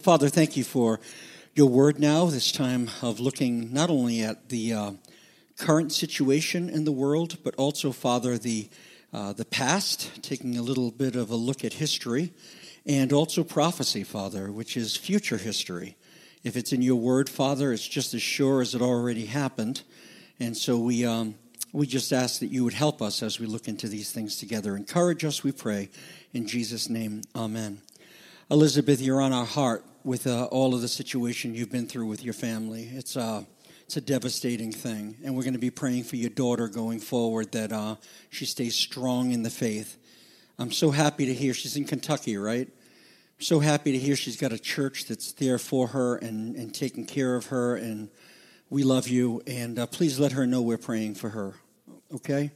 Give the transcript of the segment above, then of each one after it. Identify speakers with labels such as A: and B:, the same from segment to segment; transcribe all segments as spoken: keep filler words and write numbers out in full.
A: Father, thank you for your word now, this time of looking not only at the uh, current situation in the world, but also, Father, the uh, the past, taking a little bit of a look at history, and also prophecy, Father, which is future history. If it's in your word, Father, it's just as sure as it already happened. And so we um, we just ask that you would help us as we look into these things together. Encourage us, we pray. In Jesus' name, amen. Elizabeth, you're on our heart with uh, all of the situation you've been through with your family. It's, uh, it's a devastating thing, and we're going to be praying for your daughter going forward that uh, she stays strong in the faith. I'm so happy to hear she's in Kentucky, right? I'm so happy to hear she's got a church that's there for her and, and taking care of her, and we love you, and uh, please let her know we're praying for her, okay?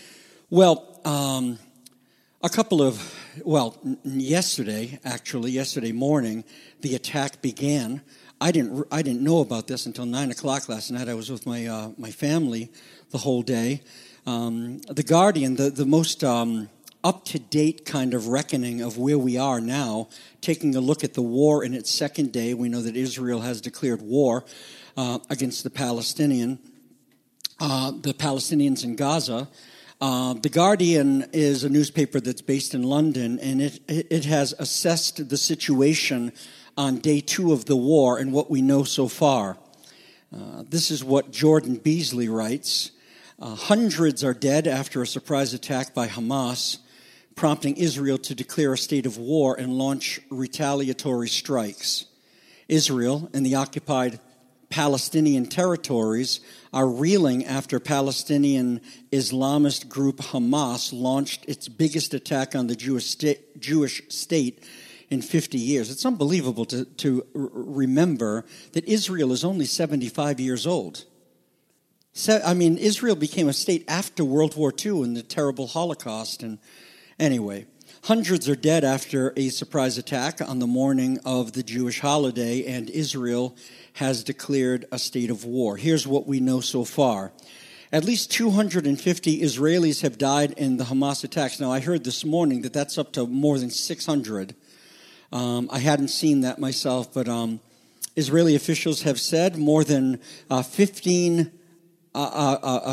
A: Well, um... A couple of, well, yesterday, actually, yesterday morning, the attack began. I didn't I didn't know about this until nine o'clock last night. I was with my uh, my family the whole day. Um, the Guardian, the, the most um, up-to-date kind of reckoning of where we are now, taking a look at the war in its second day. We know that Israel has declared war uh, against the Palestinian, uh, the Palestinians in Gaza. Uh, the Guardian is a newspaper that's based in London, and it, it has assessed the situation on day two of the war and what we know so far. Uh, this is what Jordan Beasley writes. Uh, hundreds are dead after a surprise attack by Hamas, prompting Israel to declare a state of war and launch retaliatory strikes. Israel and the occupied Palestinian territories are reeling after Palestinian Islamist group Hamas launched its biggest attack on the Jewish state, Jewish state in fifty years. It's unbelievable to, to remember that Israel is only seventy-five years old. So, I mean, Israel became a state after World War Two and the terrible Holocaust. And anyway, hundreds are dead after a surprise attack on the morning of the Jewish holiday, and Israel has declared a state of war. Here's what we know so far. At least two hundred fifty Israelis have died in the Hamas attacks. Now, I heard this morning that that's up to more than six hundred. Um, I hadn't seen that myself, but um, Israeli officials have said more than uh, fifteen, uh, uh,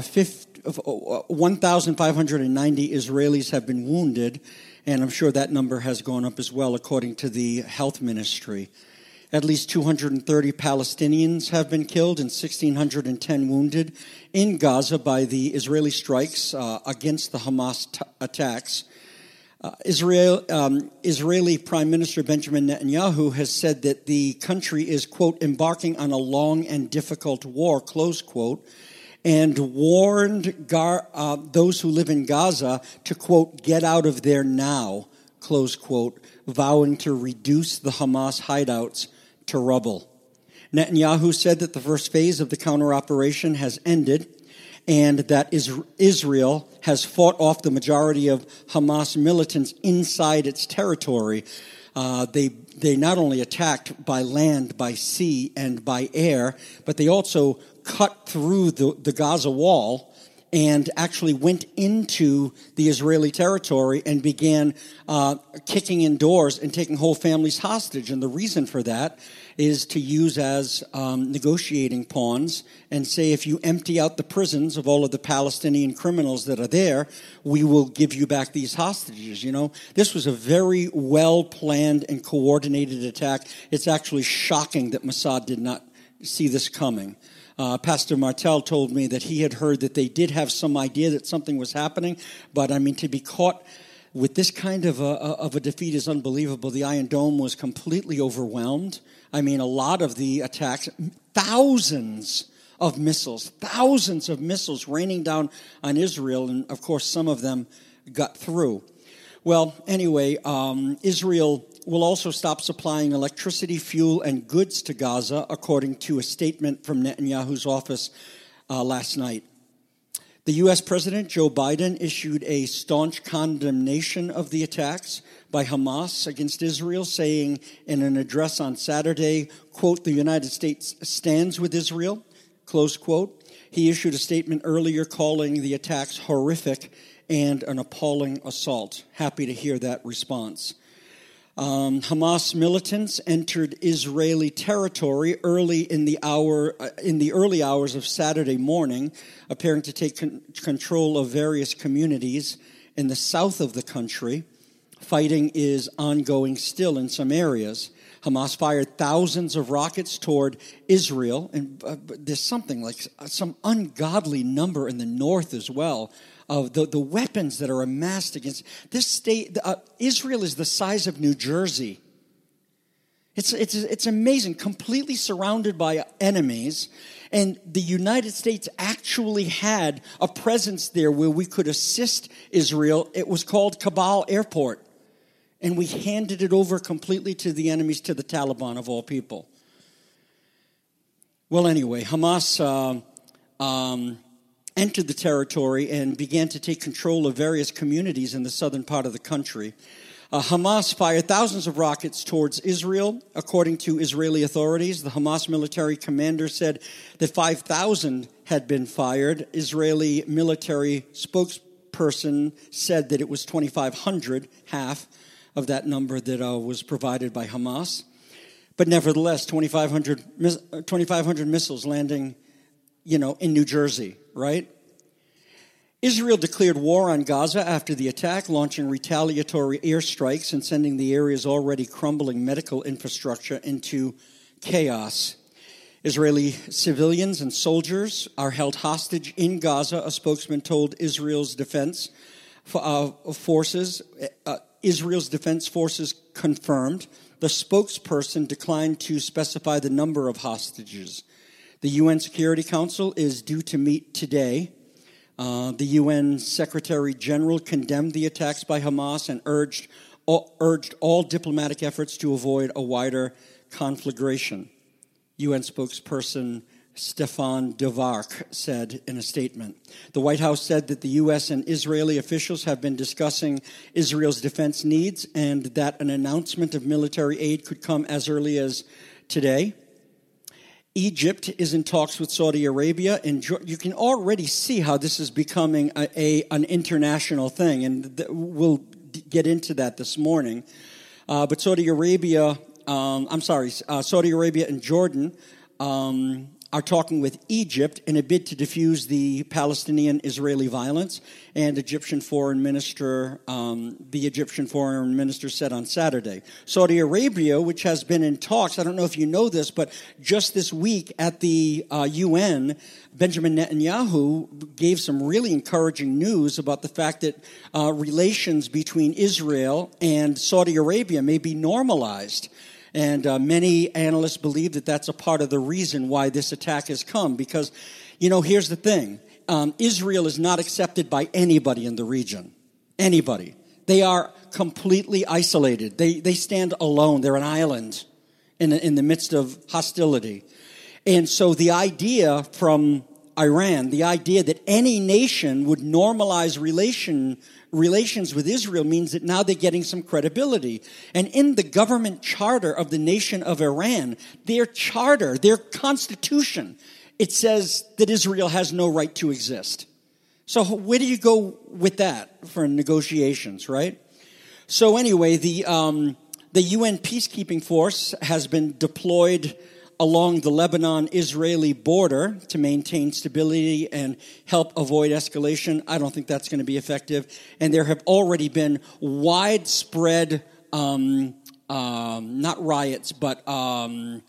A: uh, one thousand five hundred ninety Israelis have been wounded, and I'm sure that number has gone up as well, according to the health ministry. At least two hundred thirty Palestinians have been killed and one thousand six hundred ten wounded in Gaza by the Israeli strikes uh, against the Hamas t- attacks. Uh, Israel, um, Israeli Prime Minister Benjamin Netanyahu has said that the country is, quote, embarking on a long and difficult war, close quote, and warned Gar- uh, those who live in Gaza to, quote, get out of there now, close quote, vowing to reduce the Hamas hideouts to rubble. Netanyahu said that the first phase of the counter-operation has ended and that Israel has fought off the majority of Hamas militants inside its territory. Uh, they they not only attacked by land, by sea, and by air, but they also cut through the, the Gaza wall and actually went into the Israeli territory and began uh, kicking in doors and taking whole families hostage. And the reason for that is to use as um, negotiating pawns and say, if you empty out the prisons of all of the Palestinian criminals that are there, we will give you back these hostages. You know, this was a very well-planned and coordinated attack. It's actually shocking that Mossad did not see this coming. Uh, Pastor Martel told me that he had heard that they did have some idea that something was happening, but I mean, to be caught with this kind of a, of a defeat is unbelievable. The Iron Dome was completely overwhelmed. I mean, a lot of the attacks, thousands of missiles, thousands of missiles raining down on Israel, and of course some of them got through. Well, anyway, um, Israel will also stop supplying electricity, fuel, and goods to Gaza, according to a statement from Netanyahu's office uh, last night. The U S President, Joe Biden, issued a staunch condemnation of the attacks by Hamas against Israel, saying in an address on Saturday, quote, the United States stands with Israel, close quote. He issued a statement earlier calling the attacks horrific and an appalling assault. Happy to hear that response. Um, Hamas militants entered Israeli territory early in the hour uh, in the early hours of Saturday morning, appearing to take con- control of various communities in the south of the country. Fighting is ongoing still in some areas. Hamas fired thousands of rockets toward Israel, and uh, there's something like some ungodly number in the north as well of the, the weapons that are amassed against this state. Uh, Israel is the size of New Jersey. It's, it's, it's amazing, completely surrounded by enemies. And the United States actually had a presence there where we could assist Israel. It was called Kabul Airport. And we handed it over completely to the enemies, to the Taliban of all people. Well, anyway, Hamas uh, um, entered the territory and began to take control of various communities in the southern part of the country. Uh, Hamas fired thousands of rockets towards Israel. According to Israeli authorities, the Hamas military commander said that five thousand had been fired. Israeli military spokesperson said that it was twenty-five hundred, half of that number that uh, was provided by Hamas. But nevertheless, twenty-five hundred, twenty-five hundred missiles landing, you know, in New Jersey, right? Israel declared war on Gaza after the attack, launching retaliatory airstrikes and sending the area's already crumbling medical infrastructure into chaos. Israeli civilians and soldiers are held hostage in Gaza, a spokesman told Israel's defense uh, forces. Uh, Israel's defense forces confirmed. The spokesperson declined to specify the number of hostages. The U N Security Council is due to meet today. Uh, the U N Secretary General condemned the attacks by Hamas and urged all, urged all diplomatic efforts to avoid a wider conflagration. U N spokesperson Stefan Dujarric said in a statement. The White House said that the U S and Israeli officials have been discussing Israel's defense needs and that an announcement of military aid could come as early as today. Egypt is in talks with Saudi Arabia, and you can already see how this is becoming a, a an international thing, and th- we'll d- get into that this morning. Uh, but Saudi Arabia, um, I'm sorry, uh, Saudi Arabia and Jordan um, are talking with Egypt in a bid to defuse the Palestinian-Israeli violence. And Egyptian foreign minister, um, the Egyptian foreign minister said on Saturday. Saudi Arabia, which has been in talks, I don't know if you know this, but just this week at the uh, U N, Benjamin Netanyahu gave some really encouraging news about the fact that uh, relations between Israel and Saudi Arabia may be normalized. And uh, many analysts believe that that's a part of the reason why this attack has come. Because, you know, here's the thing. Um, Israel is not accepted by anybody in the region. Anybody. They are completely isolated. They they stand alone. They're an island in, in the midst of hostility. And so the idea from Iran, the idea that any nation would normalize relation relations with Israel means that now they're getting some credibility. And in the government charter of the nation of Iran, their charter, their constitution, it says that Israel has no right to exist. So where do you go with that for negotiations, right? So anyway, the um, the U N peacekeeping force has been deployed along the Lebanon-Israeli border to maintain stability and help avoid escalation. I don't think that's going to be effective. And there have already been widespread, um, um, not riots, but um,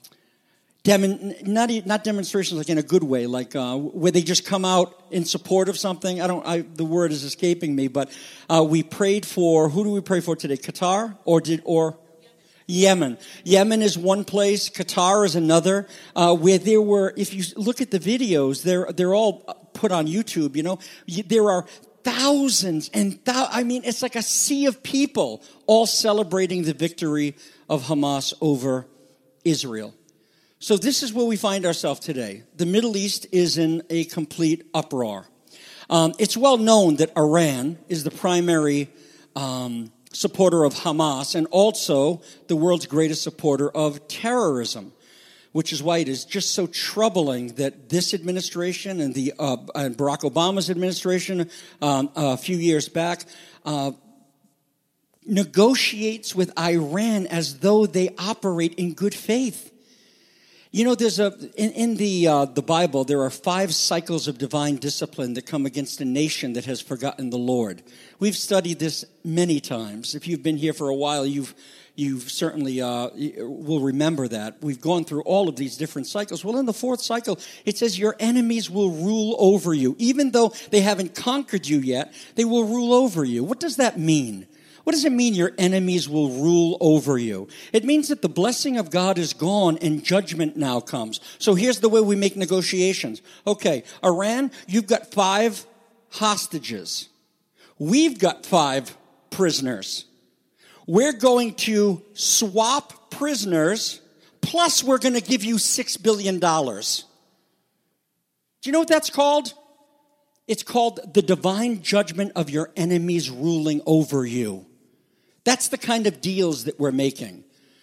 A: demon, not not demonstrations like in a good way, like uh, where they just come out in support of something. I don't. I, the word is escaping me, but uh, we prayed for. Who do we pray for today? Qatar or did or. Yemen. Yemen is one place. Qatar is another. Uh, where there were, if you look at the videos, they're they're all put on YouTube. You know, there are thousands and thou- I mean, it's like a sea of people all celebrating the victory of Hamas over Israel. So this is where we find ourselves today. The Middle East is in a complete uproar. Um, it's well known that Iran is the primary Um, supporter of Hamas and also the world's greatest supporter of terrorism, which is why it is just so troubling that this administration and the uh, and Barack Obama's administration um, a few years back uh, negotiates with Iran as though they operate in good faith. You know, there's a in, in the uh, the Bible there are five cycles of divine discipline that come against a nation that has forgotten the Lord. We've studied this many times. If you've been here for a while, you've you've certainly uh, will remember that. We've gone through all of these different cycles. Well, in the fourth cycle, it says your enemies will rule over you, even though they haven't conquered you yet. They will rule over you. What does that mean? What does it mean your enemies will rule over you? It means that the blessing of God is gone and judgment now comes. So here's the way we make negotiations. Okay, Iran, you've got five hostages. We've got five prisoners. We're going to swap prisoners, plus we're going to give you six billion dollars. Do you know what that's called? It's called the divine judgment of your enemies ruling over you. That's the kind of deals that we're making.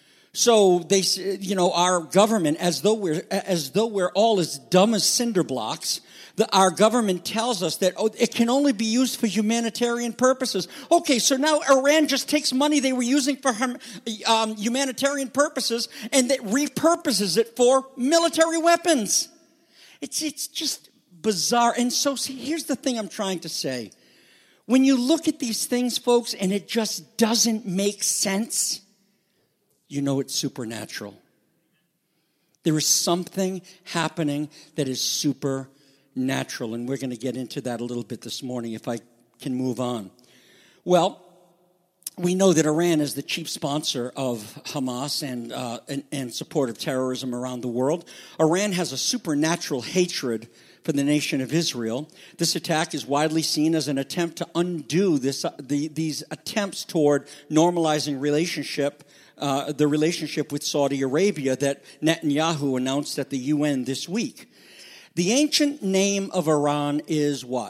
A: So they, you know, our government, as though we're as though we're all as dumb as cinder blocks, the, our government tells us that oh, it can only be used for humanitarian purposes. Okay, so now Iran just takes money they were using for um, humanitarian purposes and that repurposes it for military weapons. It's it's just bizarre. And so, see, here's the thing I'm trying to say. When you look at these things, folks, and it just doesn't make sense, you know it's supernatural. There is something happening that is supernatural, and we're going to get into that a little bit this morning if I can move on. Well, we know that Iran is the chief sponsor of Hamas and, uh, and, and support of terrorism around the world. Iran has a supernatural hatred for the nation of Israel. This attack is widely seen as an attempt to undo this, uh, the, these attempts toward normalizing relationship, uh, the relationship with Saudi Arabia that Netanyahu announced at the U N this week. The ancient name of Iran is what?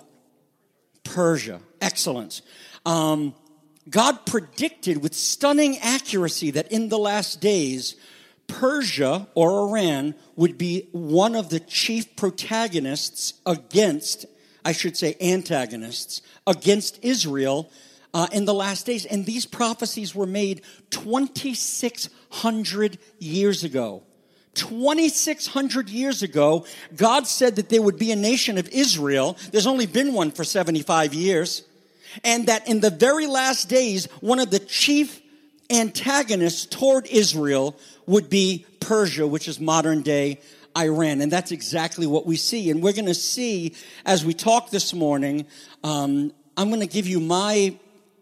A: Persia. Excellent. Um, God predicted with stunning accuracy that in the last days, Persia or Iran would be one of the chief protagonists against, I should say antagonists, against Israel uh, in the last days. And these prophecies were made twenty-six hundred years ago. twenty-six hundred years ago, God said that there would be a nation of Israel. There's only been one for seventy-five years. And that in the very last days, one of the chief antagonists toward Israel would be Persia, which is modern-day Iran. And that's exactly what we see. And we're going to see, as we talk this morning, um, I'm going to give you my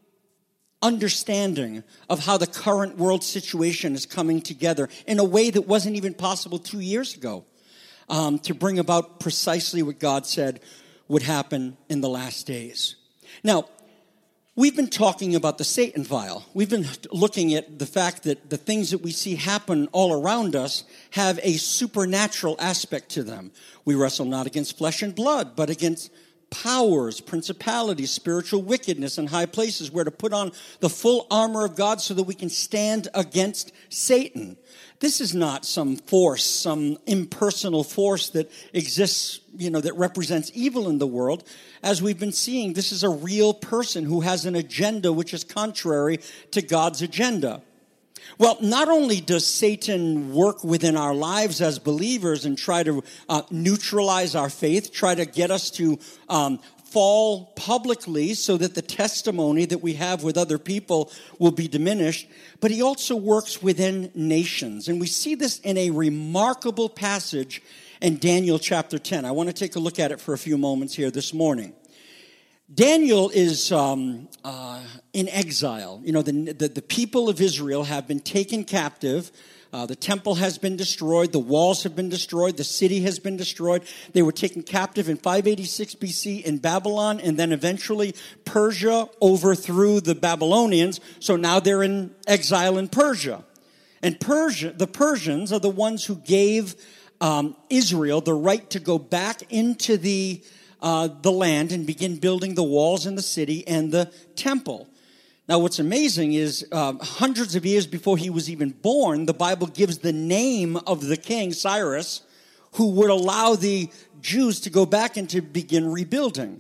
A: understanding of how the current world situation is coming together in a way that wasn't even possible two years ago, um, to bring about precisely what God said would happen in the last days. Now, we've been talking about the Satan file. We've been looking at the fact that the things that we see happen all around us have a supernatural aspect to them. We wrestle not against flesh and blood, but against powers, principalities, spiritual wickedness in high places. We're to put on the full armor of God so that we can stand against Satan. This is not some force, some impersonal force that exists, you know, that represents evil in the world. As we've been seeing, this is a real person who has an agenda which is contrary to God's agenda. Well, not only does Satan work within our lives as believers and try to uh, neutralize our faith, try to get us to um, fall publicly so that the testimony that we have with other people will be diminished, but he also works within nations. And we see this in a remarkable passage in Daniel chapter ten. I want to take a look at it for a few moments here this morning. Daniel is um, uh, in exile. You know, the, the, the people of Israel have been taken captive. Uh, the temple has been destroyed. The walls have been destroyed. The city has been destroyed. They were taken captive in five eighty-six B C in Babylon, and then eventually Persia overthrew the Babylonians. So now they're in exile in Persia. And Persia, the Persians are the ones who gave um, Israel the right to go back into the Uh, the land and begin building the walls in the city and the temple. Now, what's amazing is uh, hundreds of years before he was even born, the Bible gives the name of the king, Cyrus, who would allow the Jews to go back and to begin rebuilding.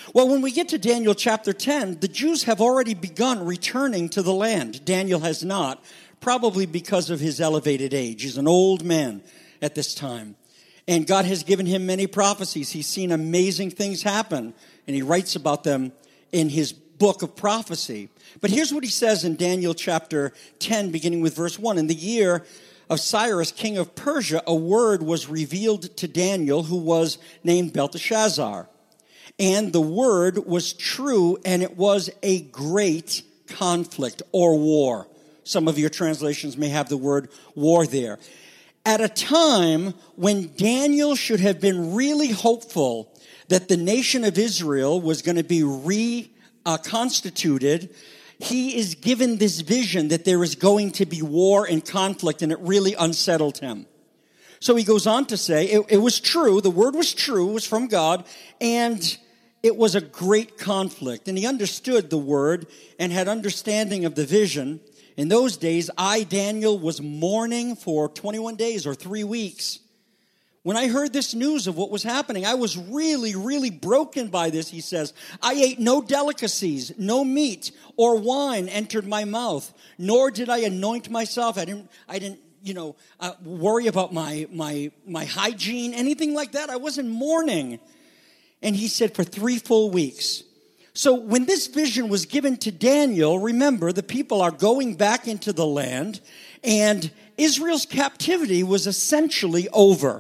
A: Well, when we get to Daniel chapter ten, the Jews have already begun returning to the land. Daniel has not, probably because of his elevated age. He's an old man at this time. And God has given him many prophecies. He's seen amazing things happen, and he writes about them in his book of prophecy. But here's what he says in Daniel chapter ten, beginning with verse one. In the year of Cyrus, king of Persia, a word was revealed to Daniel, who was named Belteshazzar. And the word was true, and it was a great conflict or war. Some of your translations may have the word war there. At a time when Daniel should have been really hopeful that the nation of Israel was going to be reconstituted, he is given this vision that there is going to be war and conflict, and it really unsettled him. So he goes on to say, it, it was true, the word was true, it was from God, and it was a great conflict. And he understood the word and had understanding of the vision. In those days, I, Daniel, was mourning for twenty-one days or three weeks. When I heard this news of what was happening, I was really, really broken by this, he says. I ate no delicacies, no meat or wine entered my mouth, nor did I anoint myself. I didn't, I didn't, you know, uh, worry about my, my, my hygiene, anything like that. I wasn't mourning. And he said, for three full weeks. So when this vision was given to Daniel, remember, the people are going back into the land, and Israel's captivity was essentially over.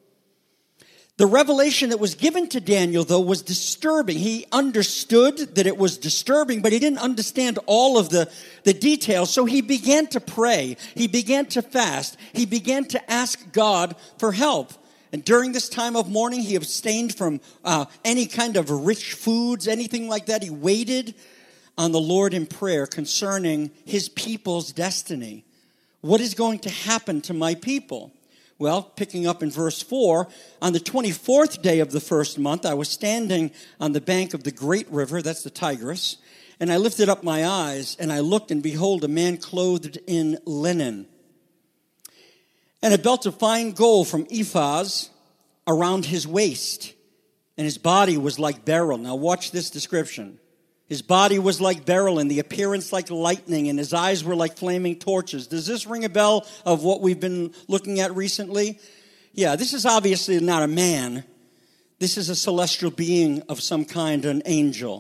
A: The revelation that was given to Daniel, though, was disturbing. He understood that it was disturbing, but he didn't understand all of the, the details. So he began to pray. He began to fast. He began to ask God for help. And during this time of mourning, he abstained from uh, any kind of rich foods, anything like that. He waited on the Lord in prayer concerning his people's destiny. What is going to happen to my people? Well, picking up in verse four, on the twenty-fourth day of the first month, I was standing on the bank of the great river, that's the Tigris, and I lifted up my eyes, and I looked, and behold, a man clothed in linen, and a belt of fine gold from Ephaz around his waist, and his body was like beryl. Now watch this description. His body was like beryl, and the appearance like lightning, and his eyes were like flaming torches. Does this ring a bell of what we've been looking at recently? Yeah, this is obviously not a man. This is a celestial being of some kind, an angel.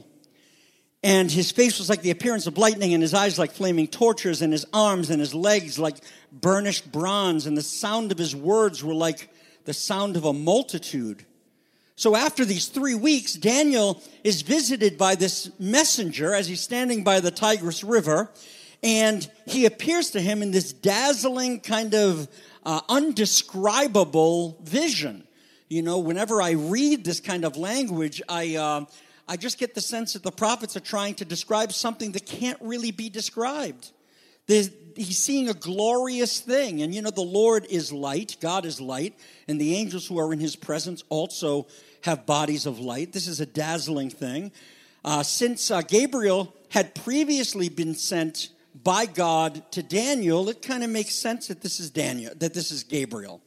A: And his face was like the appearance of lightning, and his eyes like flaming torches, and his arms and his legs like burnished bronze, and the sound of his words were like the sound of a multitude. So after these three weeks, Daniel is visited by this messenger as he's standing by the Tigris River, and he appears to him in this dazzling kind of uh, undescribable vision. You know, whenever I read this kind of language, I uh, I just get the sense that the prophets are trying to describe something that can't really be described. There's, he's seeing a glorious thing. And, you know, the Lord is light. God is light. And the angels who are in his presence also have bodies of light. This is a dazzling thing. Uh, since uh, Gabriel had previously been sent by God to Daniel, it kind of makes sense that this is Daniel, that this is Gabriel.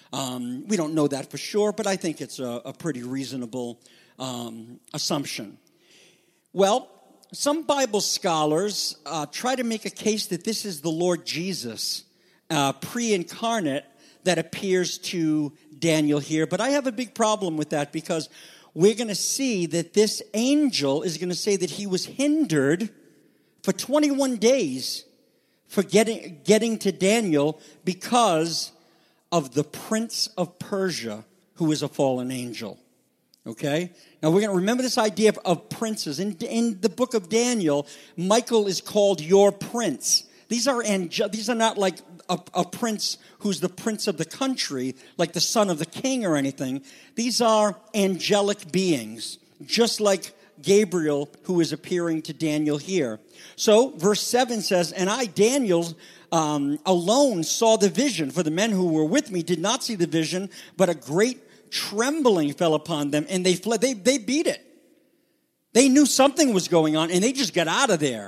A: Um, we don't know that for sure, but I think it's a, a pretty reasonable um, assumption. Well, some Bible scholars uh, try to make a case that this is the Lord Jesus, uh, pre-incarnate, that appears to Daniel here. But I have a big problem with that, because we're going to see that this angel is going to say that he was hindered for twenty-one days for getting, getting to Daniel because of the prince of Persia, who is a fallen angel. Okay? Now we're going to remember this idea of, of princes. In, in the book of Daniel, Michael is called your prince. These are angel, these are not like a, a prince who's the prince of the country, like the son of the king or anything. These are angelic beings, just like Gabriel, who is appearing to Daniel here. So verse seven says, and I, Daniel, um, alone saw the vision, for the men who were with me did not see the vision, but a great trembling fell upon them, and they fled. They, they beat it. They knew something was going on, and they just got out of there.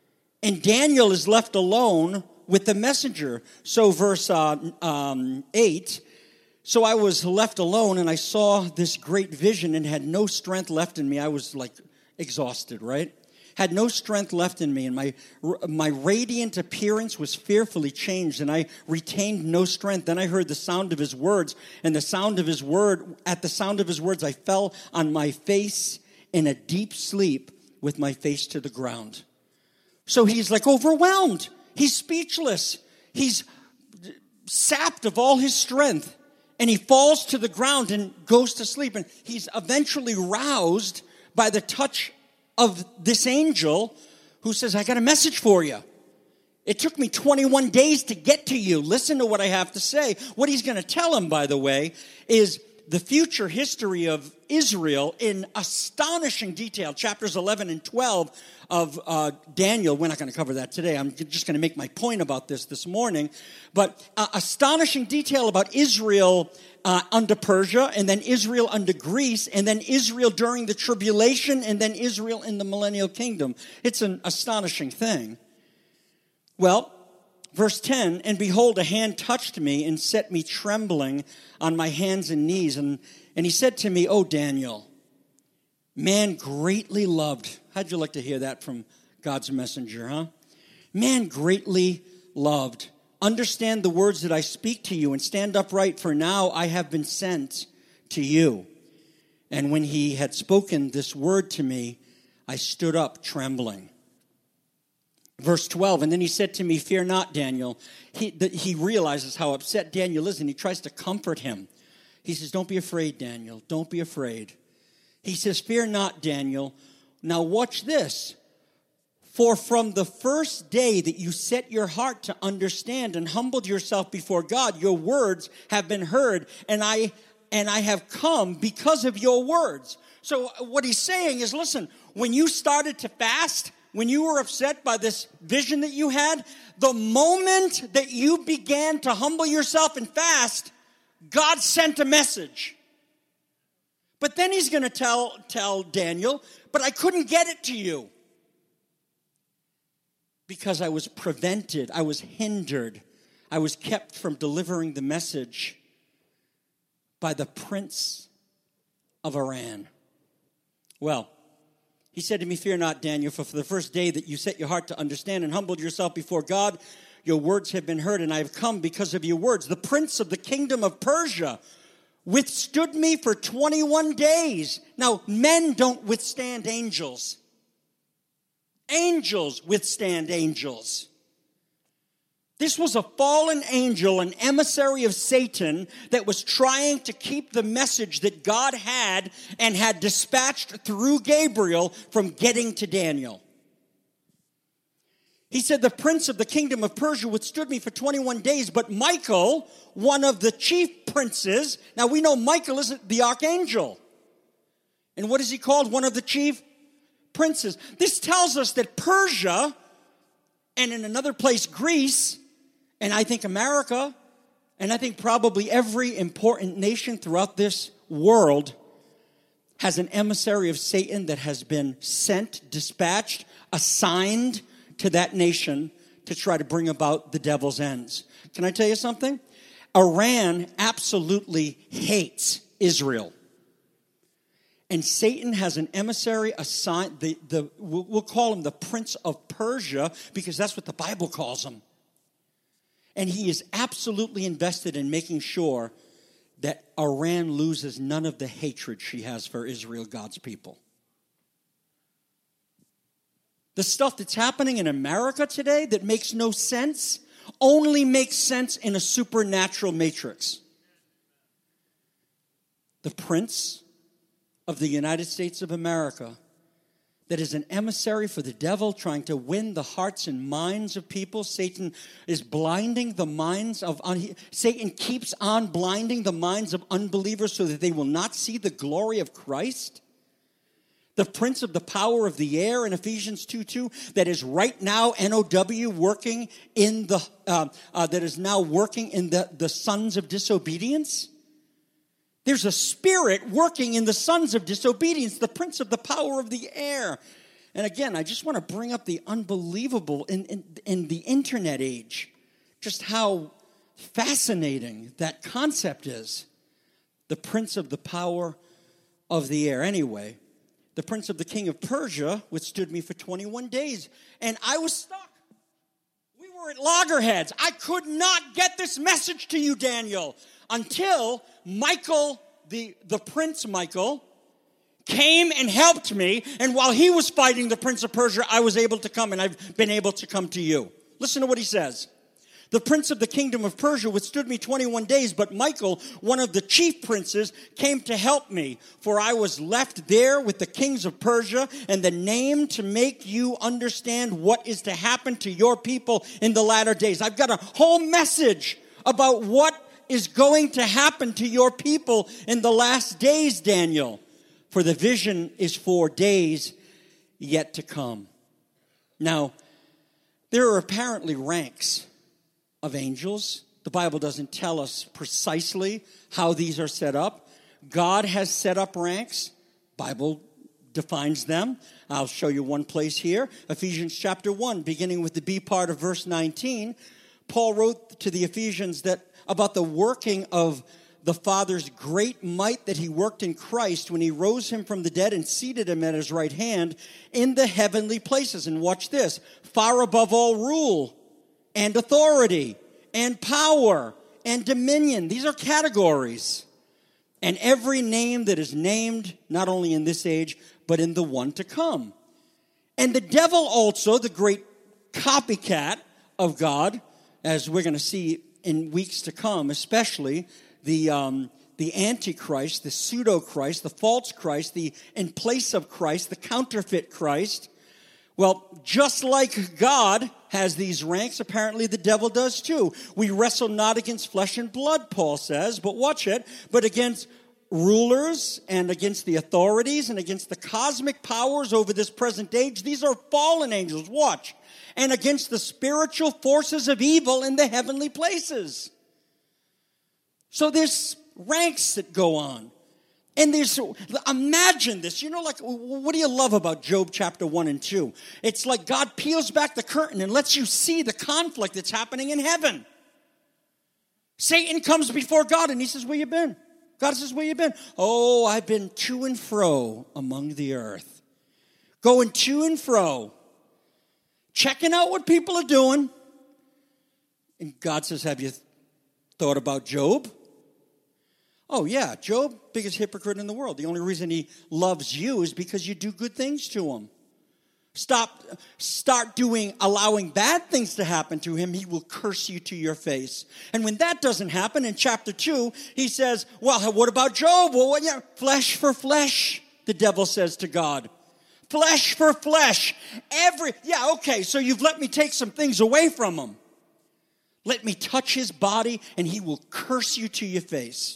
A: And Daniel is left alone with the messenger. So verse uh, um, eight, So I was left alone, and I saw this great vision and had no strength left in me. I was like exhausted, right? Had no strength left in me, and my my radiant appearance was fearfully changed, and I retained no strength. Then I heard the sound of his words, and the sound of his word, at the sound of his words, I fell on my face in a deep sleep with my face to the ground. So he's like overwhelmed. He's speechless. He's sapped of all his strength. And he falls to the ground and goes to sleep. And he's eventually roused by the touch of this angel who says, I got a message for you. It took me twenty-one days to get to you. Listen to what I have to say. What he's going to tell him, by the way, is the future history of Israel in astonishing detail. Chapters eleven and twelve of uh, Daniel. We're not going to cover that today. I'm just going to make my point about this this morning. But uh, astonishing detail about Israel uh, under Persia, and then Israel under Greece, and then Israel during the tribulation, and then Israel in the millennial kingdom. It's an astonishing thing. Well, verse ten, and behold, a hand touched me and set me trembling on my hands and knees. And, and he said to me, oh, Daniel, man greatly loved. How'd you like to hear that from God's messenger, huh? Man greatly loved. Understand the words that I speak to you and stand upright, for now I have been sent to you. And when he had spoken this word to me, I stood up trembling. Verse twelve, and then he said to me, fear not, Daniel. He, the, he realizes how upset Daniel is, and he tries to comfort him. He says, don't be afraid, Daniel. Don't be afraid. He says, fear not, Daniel. Now watch this. For from the first day that you set your heart to understand and humbled yourself before God, your words have been heard, and I and I have come because of your words. So what he's saying is, listen, when you started to fast, when you were upset by this vision that you had, the moment that you began to humble yourself and fast, God sent a message. But then he's going to tell, tell Daniel, but I couldn't get it to you because I was prevented, I was hindered, I was kept from delivering the message by the prince of Iran. Well, he said to me, fear not, Daniel, for for the first day that you set your heart to understand and humbled yourself before God, your words have been heard, and I have come because of your words. The prince of the kingdom of Persia withstood me for twenty-one days. Now, men don't withstand angels. Angels withstand angels. This was a fallen angel, an emissary of Satan that was trying to keep the message that God had and had dispatched through Gabriel from getting to Daniel. He said, the prince of the kingdom of Persia withstood me for twenty-one days, but Michael, one of the chief princes, now we know Michael is the archangel. And what is he called? One of the chief princes. This tells us that Persia, and in another place Greece, and I think America, and I think probably every important nation throughout this world has an emissary of Satan that has been sent, dispatched, assigned to that nation to try to bring about the devil's ends. Can I tell you something? Iran absolutely hates Israel. And Satan has an emissary assigned, the, the, we'll, we'll call him the Prince of Persia, because that's what the Bible calls him. And he is absolutely invested in making sure that Iran loses none of the hatred she has for Israel, God's people. The stuff that's happening in America today that makes no sense only makes sense in a supernatural matrix. The Prince of the United States of America that is an emissary for the devil trying to win the hearts and minds of people. Satan is blinding the minds of, un- Satan keeps on blinding the minds of unbelievers so that they will not see the glory of Christ. The prince of the power of the air in Ephesians two two that is right now, N O W, working in the, uh, uh, that is now working in the, the sons of disobedience. There's a spirit working in the sons of disobedience, the prince of the power of the air. And again, I just want to bring up the unbelievable in, in, in the internet age, just how fascinating that concept is. the prince of the power of the air. Anyway, the prince of the king of Persia withstood me for twenty-one days, and I was stuck. We were at loggerheads. I could not get this message to you, Daniel, until Michael, the, the prince Michael, came and helped me, and while he was fighting the prince of Persia, I was able to come, and I've been able to come to you. Listen to what he says. The prince of the kingdom of Persia withstood me twenty-one days, but Michael, one of the chief princes, came to help me, for I was left there with the kings of Persia, and the name to make you understand what is to happen to your people in the latter days. I've got a whole message about what is going to happen to your people in the last days, Daniel. For the vision is for days yet to come. Now, there are apparently ranks of angels. The Bible doesn't tell us precisely how these are set up. God has set up ranks. Bible defines them. I'll show you one place here. Ephesians chapter one, beginning with the B part of verse nineteen. Paul wrote to the Ephesians that about the working of the Father's great might that he worked in Christ when he rose him from the dead and seated him at his right hand in the heavenly places. And watch this, far above all rule and authority and power and dominion. These are categories. And every name that is named, not only in this age, but in the one to come. And the devil also, the great copycat of God, as we're going to see in weeks to come, especially the um, the Antichrist, the pseudo-Christ, the false Christ, the in place of Christ, the counterfeit Christ. Well, just like God has these ranks, apparently the devil does too. We wrestle not against flesh and blood, Paul says, but watch it, but against rulers and against the authorities and against the cosmic powers over this present age. These are fallen angels, watch. And against the spiritual forces of evil in the heavenly places. So there's ranks that go on. And there's, imagine this, you know, like, what do you love about Job chapter one and two? It's like God peels back the curtain and lets you see the conflict that's happening in heaven. Satan comes before God and he says, where you been? God says, where you been? Oh, I've been to and fro among the earth. Going to and fro. Checking out what people are doing. And God says, have you thought about Job? Oh, yeah, Job, biggest hypocrite in the world. The only reason he loves you is because you do good things to him. Stop, start doing, allowing bad things to happen to him, he will curse you to your face. And when that doesn't happen, in chapter two, he says, well, what about Job? Well, what, yeah, flesh for flesh, the devil says to God. Flesh for flesh. Every, yeah, okay, so you've let me take some things away from him. Let me touch his body, and he will curse you to your face.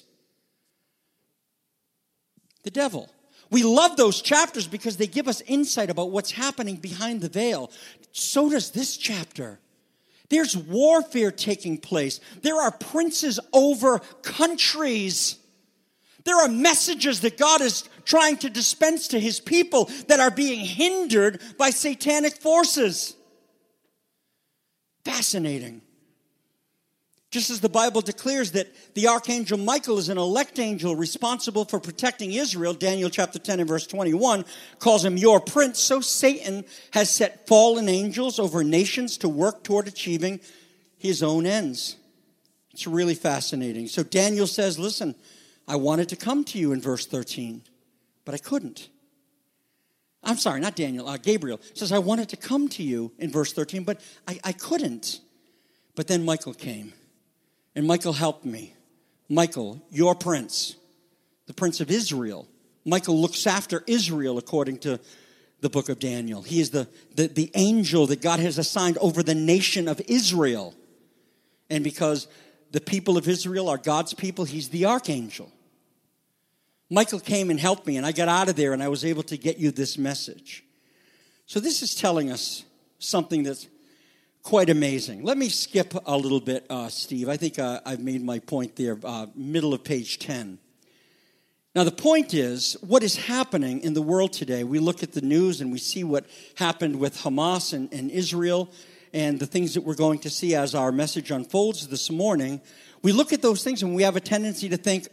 A: The devil. We love those chapters because they give us insight about what's happening behind the veil. So does this chapter. There's warfare taking place. There are princes over countries. There are messages that God is trying to dispense to his people that are being hindered by satanic forces. Fascinating. Just as the Bible declares that the archangel Michael is an elect angel responsible for protecting Israel, Daniel chapter ten and verse twenty-one calls him your prince, so Satan has set fallen angels over nations to work toward achieving his own ends. It's really fascinating. So Daniel says, listen, I wanted to come to you in verse thirteen, but I couldn't. I'm sorry, not Daniel, uh, Gabriel says, I wanted to come to you in verse thirteen, but I, I couldn't. But then Michael came. And Michael helped me. Michael, your prince, the prince of Israel. Michael looks after Israel according to the book of Daniel. He is the, the, the angel that God has assigned over the nation of Israel. And because the people of Israel are God's people, he's the archangel. Michael came and helped me, and I got out of there, and I was able to get you this message. So this is telling us something that's quite amazing. Let me skip a little bit, uh, Steve. I think uh, I've made my point there, uh, middle of page ten. Now, the point is, what is happening in the world today? We look at the news and we see what happened with Hamas and, and Israel and the things that we're going to see as our message unfolds this morning. We look at those things and we have a tendency to think,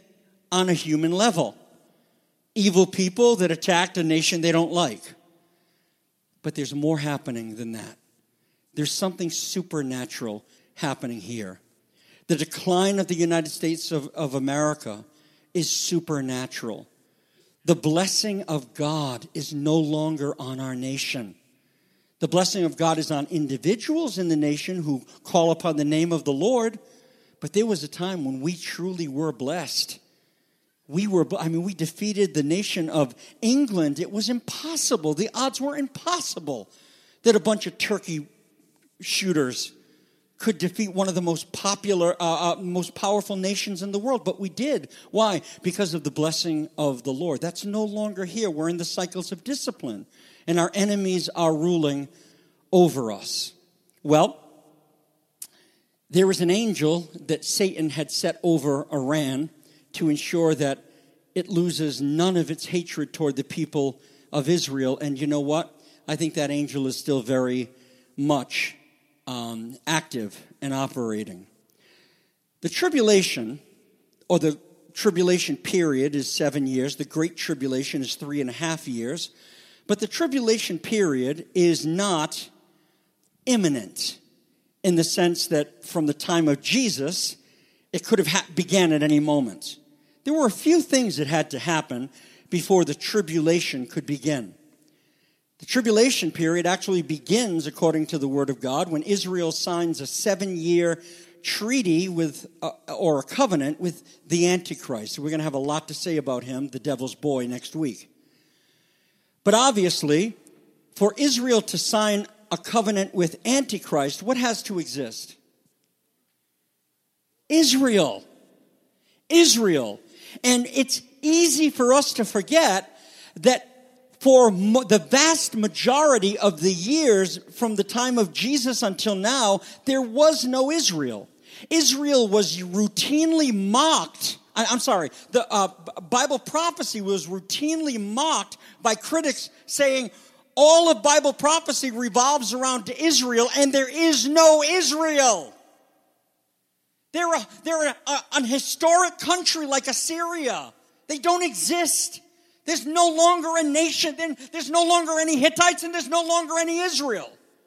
A: on a human level. Evil people that attacked a nation they don't like. But there's more happening than that. There's something supernatural happening here. The decline of the United States of, of America is supernatural. The blessing of God is no longer on our nation. The blessing of God is on individuals in the nation who call upon the name of the Lord. But there was a time when we truly were blessed. We were, I mean, we defeated the nation of England. It was impossible. The odds were impossible that a bunch of turkey shooters could defeat one of the most popular, uh, uh, most powerful nations in the world. But we did. Why? Because of the blessing of the Lord. That's no longer here. We're in the cycles of discipline. And our enemies are ruling over us. Well, there was an angel that Satan had set over Iran to ensure that it loses none of its hatred toward the people of Israel. And you know what? I think that angel is still very much um, active and operating. The tribulation, or the tribulation period, is seven years. The Great Tribulation is three and a half years. But the tribulation period is not imminent in the sense that from the time of Jesus, it could have ha- began at any moment. There were a few things that had to happen before the tribulation could begin. The tribulation period actually begins, according to the Word of God, when Israel signs a seven-year treaty with, uh, or a covenant with the Antichrist. We're going to have a lot to say about him, the devil's boy, next week. But obviously, for Israel to sign a covenant with Antichrist, what has to exist? Israel. Israel. And it's easy for us to forget that for mo- the vast majority of the years from the time of Jesus until now, there was no Israel. Israel was routinely mocked. I, I'm sorry, the uh, Bible prophecy was routinely mocked by critics saying all of Bible prophecy revolves around Israel and there is no Israel. They're, a, they're a, a, an historic country like Assyria. They don't exist. There's no longer a nation. There's no longer any Hittites and there's no longer any Israel.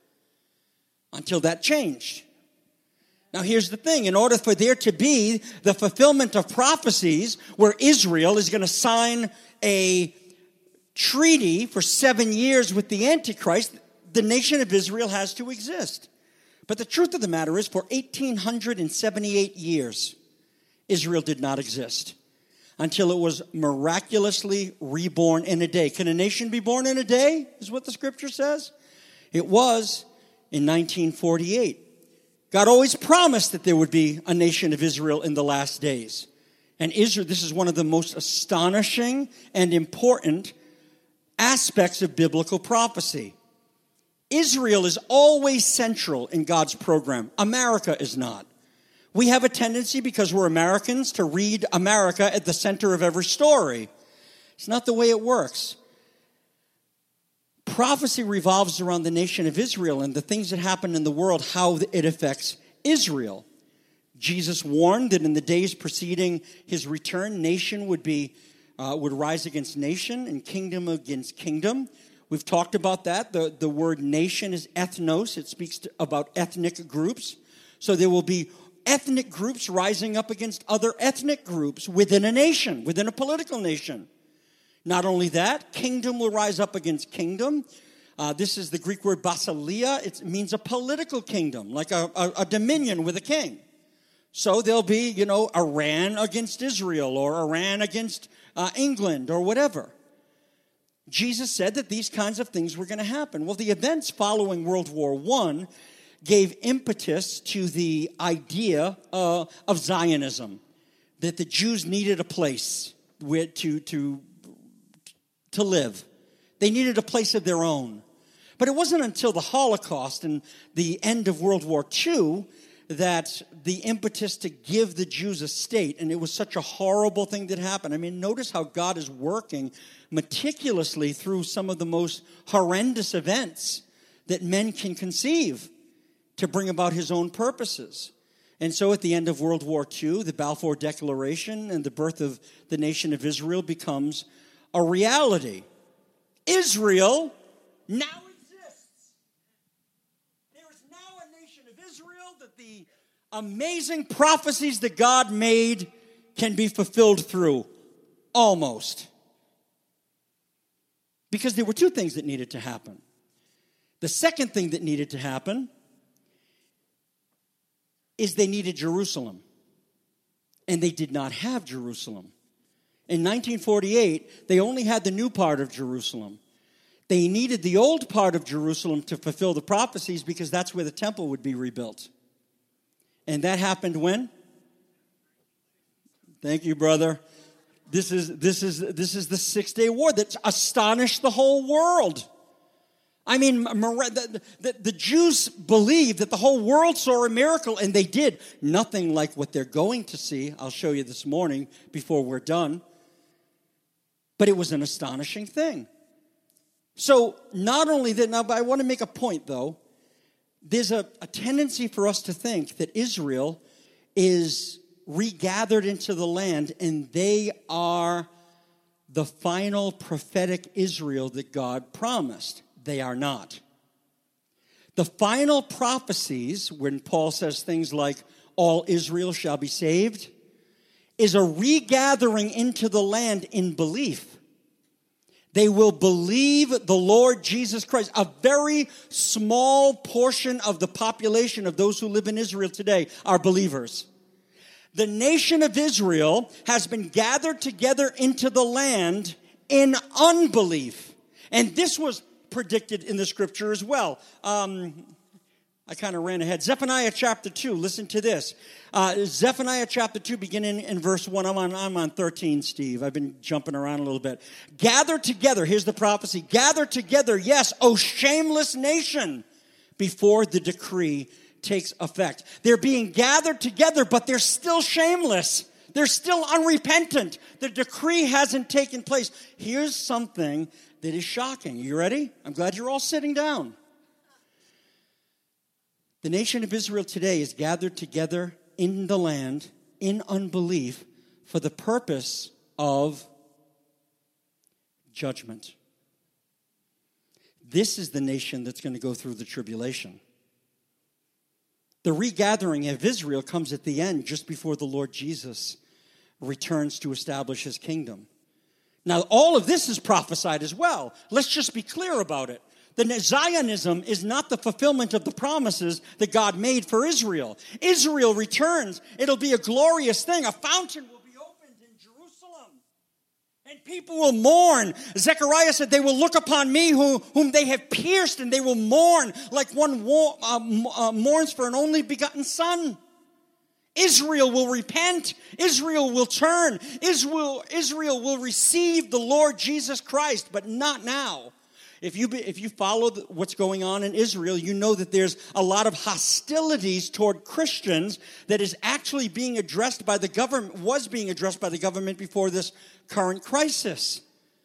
A: Until that changed. Now here's the thing. In order for there to be the fulfillment of prophecies where Israel is going to sign a treaty for seven years with the Antichrist, the nation of Israel has to exist. But the truth of the matter is, for one thousand eight hundred seventy-eight years, Israel did not exist until it was miraculously reborn in a day. Can a nation be born in a day, is what the scripture says? It was in nineteen forty-eight. God always promised that there would be a nation of Israel in the last days. And Israel, this is one of the most astonishing and important aspects of biblical prophecy. Israel is always central in God's program. America is not. We have a tendency, because we're Americans, to read America at the center of every story. It's not the way it works. Prophecy revolves around the nation of Israel and the things that happen in the world, how it affects Israel. Jesus warned that in the days preceding his return, nation would be uh, would rise against nation and kingdom against kingdom. We've talked about that. The, the word nation is ethnos. It speaks to, about ethnic groups. So there will be ethnic groups rising up against other ethnic groups within a nation, within a political nation. Not only that, kingdom will rise up against kingdom. Uh, this is the Greek word basileia. It means a political kingdom, like a, a, a dominion with a king. So there'll be, you know, Iran against Israel or Iran against uh, England or whatever. Jesus said that these kinds of things were going to happen. Well, the events following World War One gave impetus to the idea uh, of Zionism, that the Jews needed a place where to, to, to live. They needed a place of their own. But it wasn't until the Holocaust and the end of World War Two that the impetus to give the Jews a state, and it was such a horrible thing that happened. I mean, notice how God is working meticulously through some of the most horrendous events that men can conceive to bring about his own purposes. And so at the end of World War Two, the Balfour Declaration and the birth of the nation of Israel becomes a reality. Israel now exists. There is now a nation of Israel that the amazing prophecies that God made can be fulfilled through. Almost. Because there were two things that needed to happen. The second thing that needed to happen is they needed Jerusalem. And they did not have Jerusalem. In nineteen forty-eight, they only had the new part of Jerusalem. They needed the old part of Jerusalem to fulfill the prophecies because that's where the temple would be rebuilt. And that happened when? Thank you, brother. This is this is this is the Six-Day War that astonished the whole world. I mean, the, the, the Jews believed that the whole world saw a miracle, and they did. Nothing like what they're going to see. I'll show you this morning before we're done. But it was an astonishing thing. So not only that, now I want to make a point, though. There's a, a tendency for us to think that Israel is regathered into the land, and they are the final prophetic Israel that God promised. They are not. The final prophecies, when Paul says things like, all Israel shall be saved, is a regathering into the land in belief. They will believe the Lord Jesus Christ. A very small portion of the population of those who live in Israel today are believers. The nation of Israel has been gathered together into the land in unbelief. And this was predicted in the scripture as well. Um, I kind of ran ahead. Zephaniah chapter two, listen to this. Uh, Zephaniah chapter two, beginning in verse one. I'm on, I'm on thirteen, Steve. I've been jumping around a little bit. Gather together, here's the prophecy. Gather together, yes, O shameless nation, before the decree takes effect. They're being gathered together, but they're still shameless. They're still unrepentant. The decree hasn't taken place. Here's something that is shocking. You ready? I'm glad you're all sitting down. The nation of Israel today is gathered together in the land in unbelief for the purpose of judgment. This is the nation that's going to go through the tribulation. The regathering of Israel comes at the end, just before the Lord Jesus returns to establish his kingdom. Now, all of this is prophesied as well. Let's just be clear about it. The Zionism is not the fulfillment of the promises that God made for Israel. Israel returns. It'll be a glorious thing. A fountain will be opened in Jerusalem. And people will mourn. Zechariah said, they will look upon me who, whom they have pierced, and they will mourn like one war, uh, uh, mourns for an only begotten son. Israel will repent. Israel will turn. Israel, Israel will receive the Lord Jesus Christ, but not now. If you, if you follow what's going on in Israel, you know that there's a lot of hostilities toward Christians that is actually being addressed by the government, was being addressed by the government before this current crisis.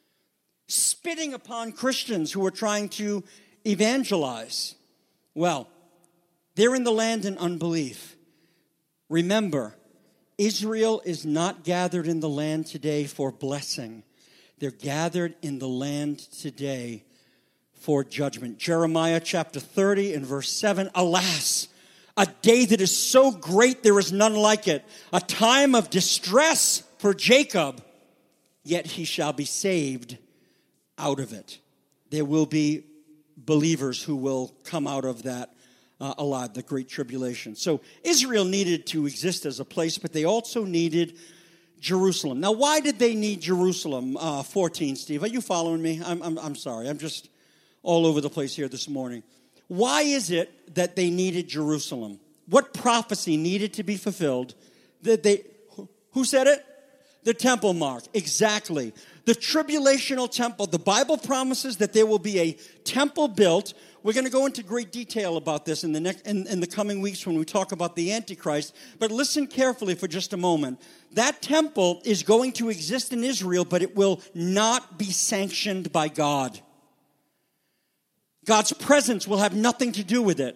A: Spitting upon Christians who are trying to evangelize. Well, they're in the land in unbelief. Remember, Israel is not gathered in the land today for blessing. They're gathered in the land today for judgment. Jeremiah chapter thirty and verse seven, alas, a day that is so great there is none like it, a time of distress for Jacob, yet he shall be saved out of it. There will be believers who will come out of that uh, alive, the great tribulation. So Israel needed to exist as a place, but they also needed Jerusalem. Now, why did they need Jerusalem? Uh, fourteen, Steve, are you following me? I'm, I'm, I'm sorry, I'm just all over the place here this morning. Why is it that they needed Jerusalem? What prophecy needed to be fulfilled? That they, who said it? The temple mark, exactly. The tribulational temple. The Bible promises that there will be a temple built. We're going to go into great detail about this in the next, in, in the coming weeks when we talk about the Antichrist. But listen carefully for just a moment. That temple is going to exist in Israel, but it will not be sanctioned by God. God's presence will have nothing to do with it.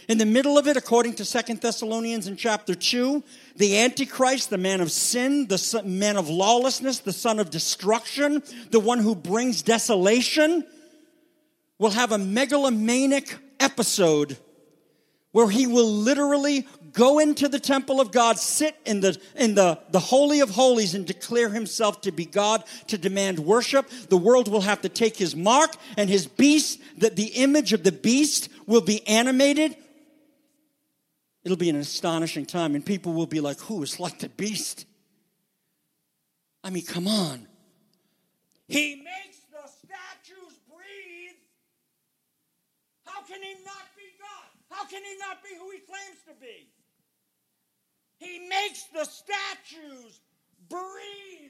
A: In the middle of it, according to Second Thessalonians in chapter two, the Antichrist, the man of sin, the son, man of lawlessness, the son of destruction, the one who brings desolation, will have a megalomaniac episode where he will literally go into the temple of God, sit in the in the, the Holy of Holies and declare himself to be God, to demand worship. The world will have to take his mark, and his beast, that the image of the beast will be animated. It'll be an astonishing time, and people will be like, who is like the beast? I mean, come on. He makes the statues breathe. How can he not be God? How can he not be who he claims to be? He makes the statues breathe.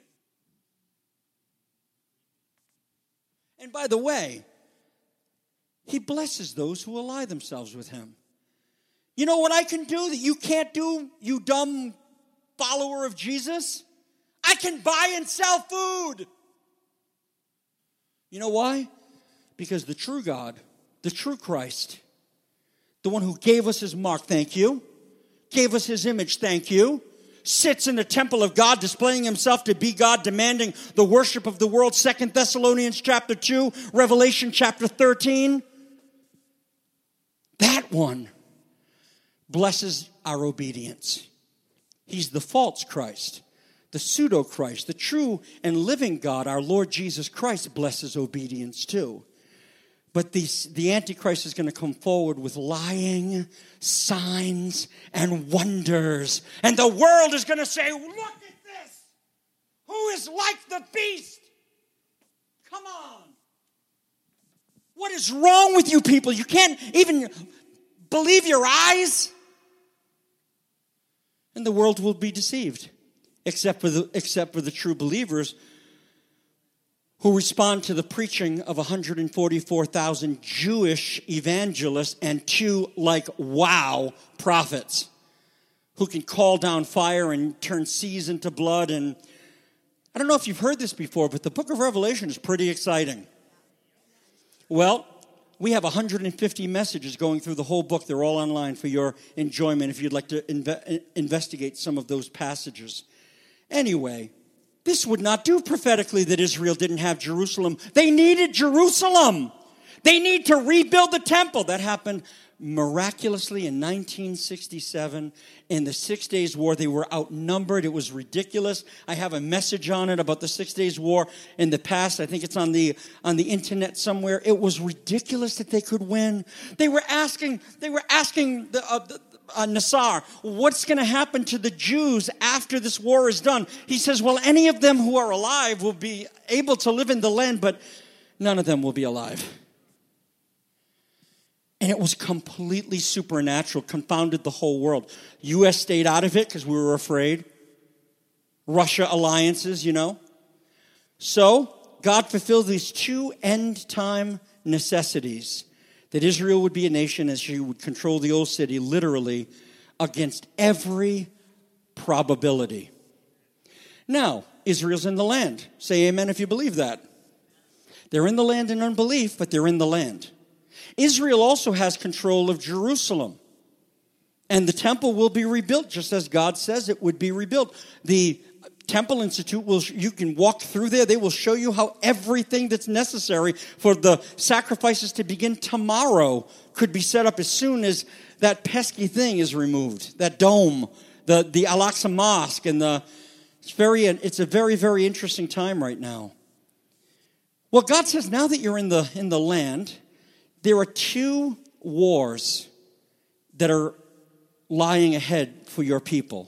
A: And by the way, he blesses those who ally themselves with him. You know what I can do that you can't do, you dumb follower of Jesus? I can buy and sell food. You know why? Because the true God, the true Christ, the one who gave us his mark, thank you, gave us his image, thank you, sits in the temple of God, displaying himself to be God, demanding the worship of the world. Second Thessalonians chapter two, Revelation chapter thirteen. That one blesses our obedience. He's the false Christ, the pseudo-Christ. The true and living God, our Lord Jesus Christ, blesses obedience too. But the, the Antichrist is going to come forward with lying, signs, and wonders. And the world is going to say, look at this. Who is like the beast? Come on. What is wrong with you people? You can't even believe your eyes? And the world will be deceived, except for the, except for the true believers who respond to the preaching of one hundred forty-four thousand Jewish evangelists and two, like, wow, prophets who can call down fire and turn seas into blood. And I don't know if you've heard this before, but the book of Revelation is pretty exciting. Well, we have one hundred fifty messages going through the whole book. They're all online for your enjoyment if you'd like to inve- investigate some of those passages. Anyway, this would not do prophetically that Israel didn't have Jerusalem. They needed Jerusalem. They need to rebuild the temple. That happened miraculously in nineteen sixty-seven. In the Six Days War, they were outnumbered. It was ridiculous. I have a message on it about the Six Days War in the past. I think it's on the on the internet somewhere. It was ridiculous that they could win. They were asking. They were asking the. Uh, the Uh, Nassar, what's going to happen to the Jews after this war is done? He says, well, any of them who are alive will be able to live in the land, but none of them will be alive. And it was completely supernatural, confounded the whole world. U S stayed out of it because we were afraid. Russia alliances, you know. So God fulfilled these two end-time necessities. That Israel would be a nation as she would control the old city, literally, against every probability. Now, Israel's in the land. Say amen if you believe that. They're in the land in unbelief, but they're in the land. Israel also has control of Jerusalem. And the temple will be rebuilt, just as God says it would be rebuilt. The Temple Institute, will you can walk through there. They will show you how everything that's necessary for the sacrifices to begin tomorrow could be set up as soon as that pesky thing is removed, that dome, the, the Al-Aqsa Mosque. And the, it's, very, it's a very, very interesting time right now. Well, God says now that you're in the, in the land, there are two wars that are lying ahead for your people.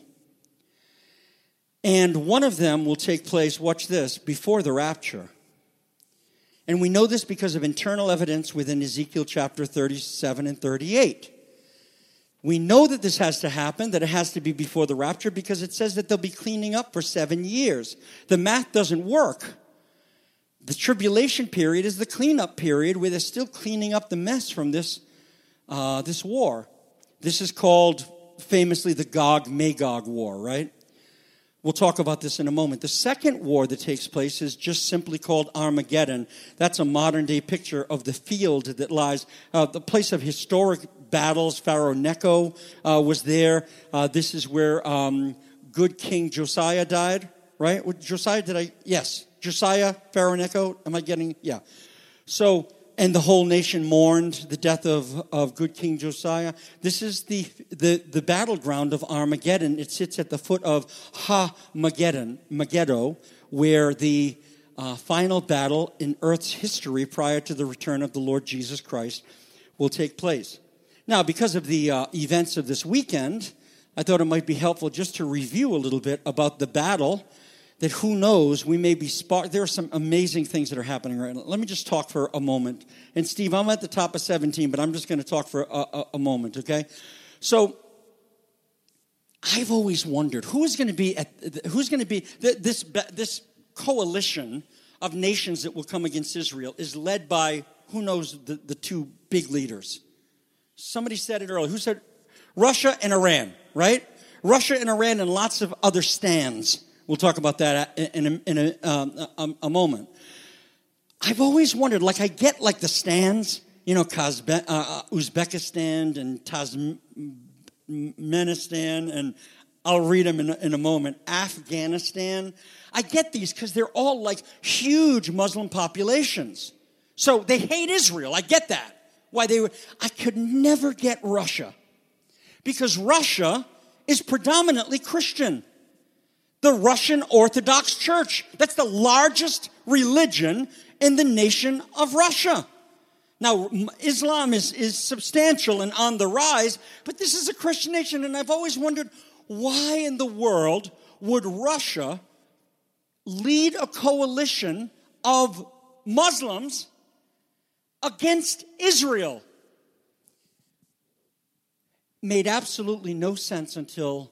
A: And one of them will take place, watch this, before the rapture. And we know this because of internal evidence within Ezekiel chapter thirty-seven and thirty-eight. We know that this has to happen, that it has to be before the rapture, because it says that they'll be cleaning up for seven years. The math doesn't work. The tribulation period is the cleanup period where they're still cleaning up the mess from this, uh, this war. This is called, famously, the Gog-Magog War, right? We'll talk about this in a moment. The second war that takes place is just simply called Armageddon. That's a modern-day picture of the field that lies, uh, the place of historic battles. Pharaoh Necho uh, was there. Uh, this is where um, good King Josiah died, right? What, Josiah, did I? Yes. Josiah, Pharaoh Necho. Am I getting? Yeah. So, and the whole nation mourned the death of, of good King Josiah. This is the, the, the battleground of Armageddon. It sits at the foot of Ha-Mageddon, Megiddo, where the uh, final battle in Earth's history prior to the return of the Lord Jesus Christ will take place. Now, because of the uh, events of this weekend, I thought it might be helpful just to review a little bit about the battle that who knows, we may be sparked. There are some amazing things that are happening right now. Let me just talk for a moment. And Steve, I'm at the top of seventeen, but I'm just going to talk for a, a, a moment, okay? So, I've always wondered, who is going to be, at, who's going to be, this, this coalition of nations that will come against Israel is led by, who knows, the, the two big leaders. Somebody said it earlier. Who said? Russia and Iran, right? Russia and Iran and lots of other stands. We'll talk about that in a, in a, um, a, a moment. I've always wondered, like I get like the stands, you know, Kazbe- uh, Uzbekistan and Tajikistan, and I'll read them in a, in a moment. Afghanistan. I get these because they're all like huge Muslim populations. So they hate Israel. I get that. Why they were. I could never get Russia because Russia is predominantly Christian. The Russian Orthodox Church. That's the largest religion in the nation of Russia. Now, Islam is, is substantial and on the rise, but this is a Christian nation, and I've always wondered, why in the world would Russia lead a coalition of Muslims against Israel? Made absolutely no sense until...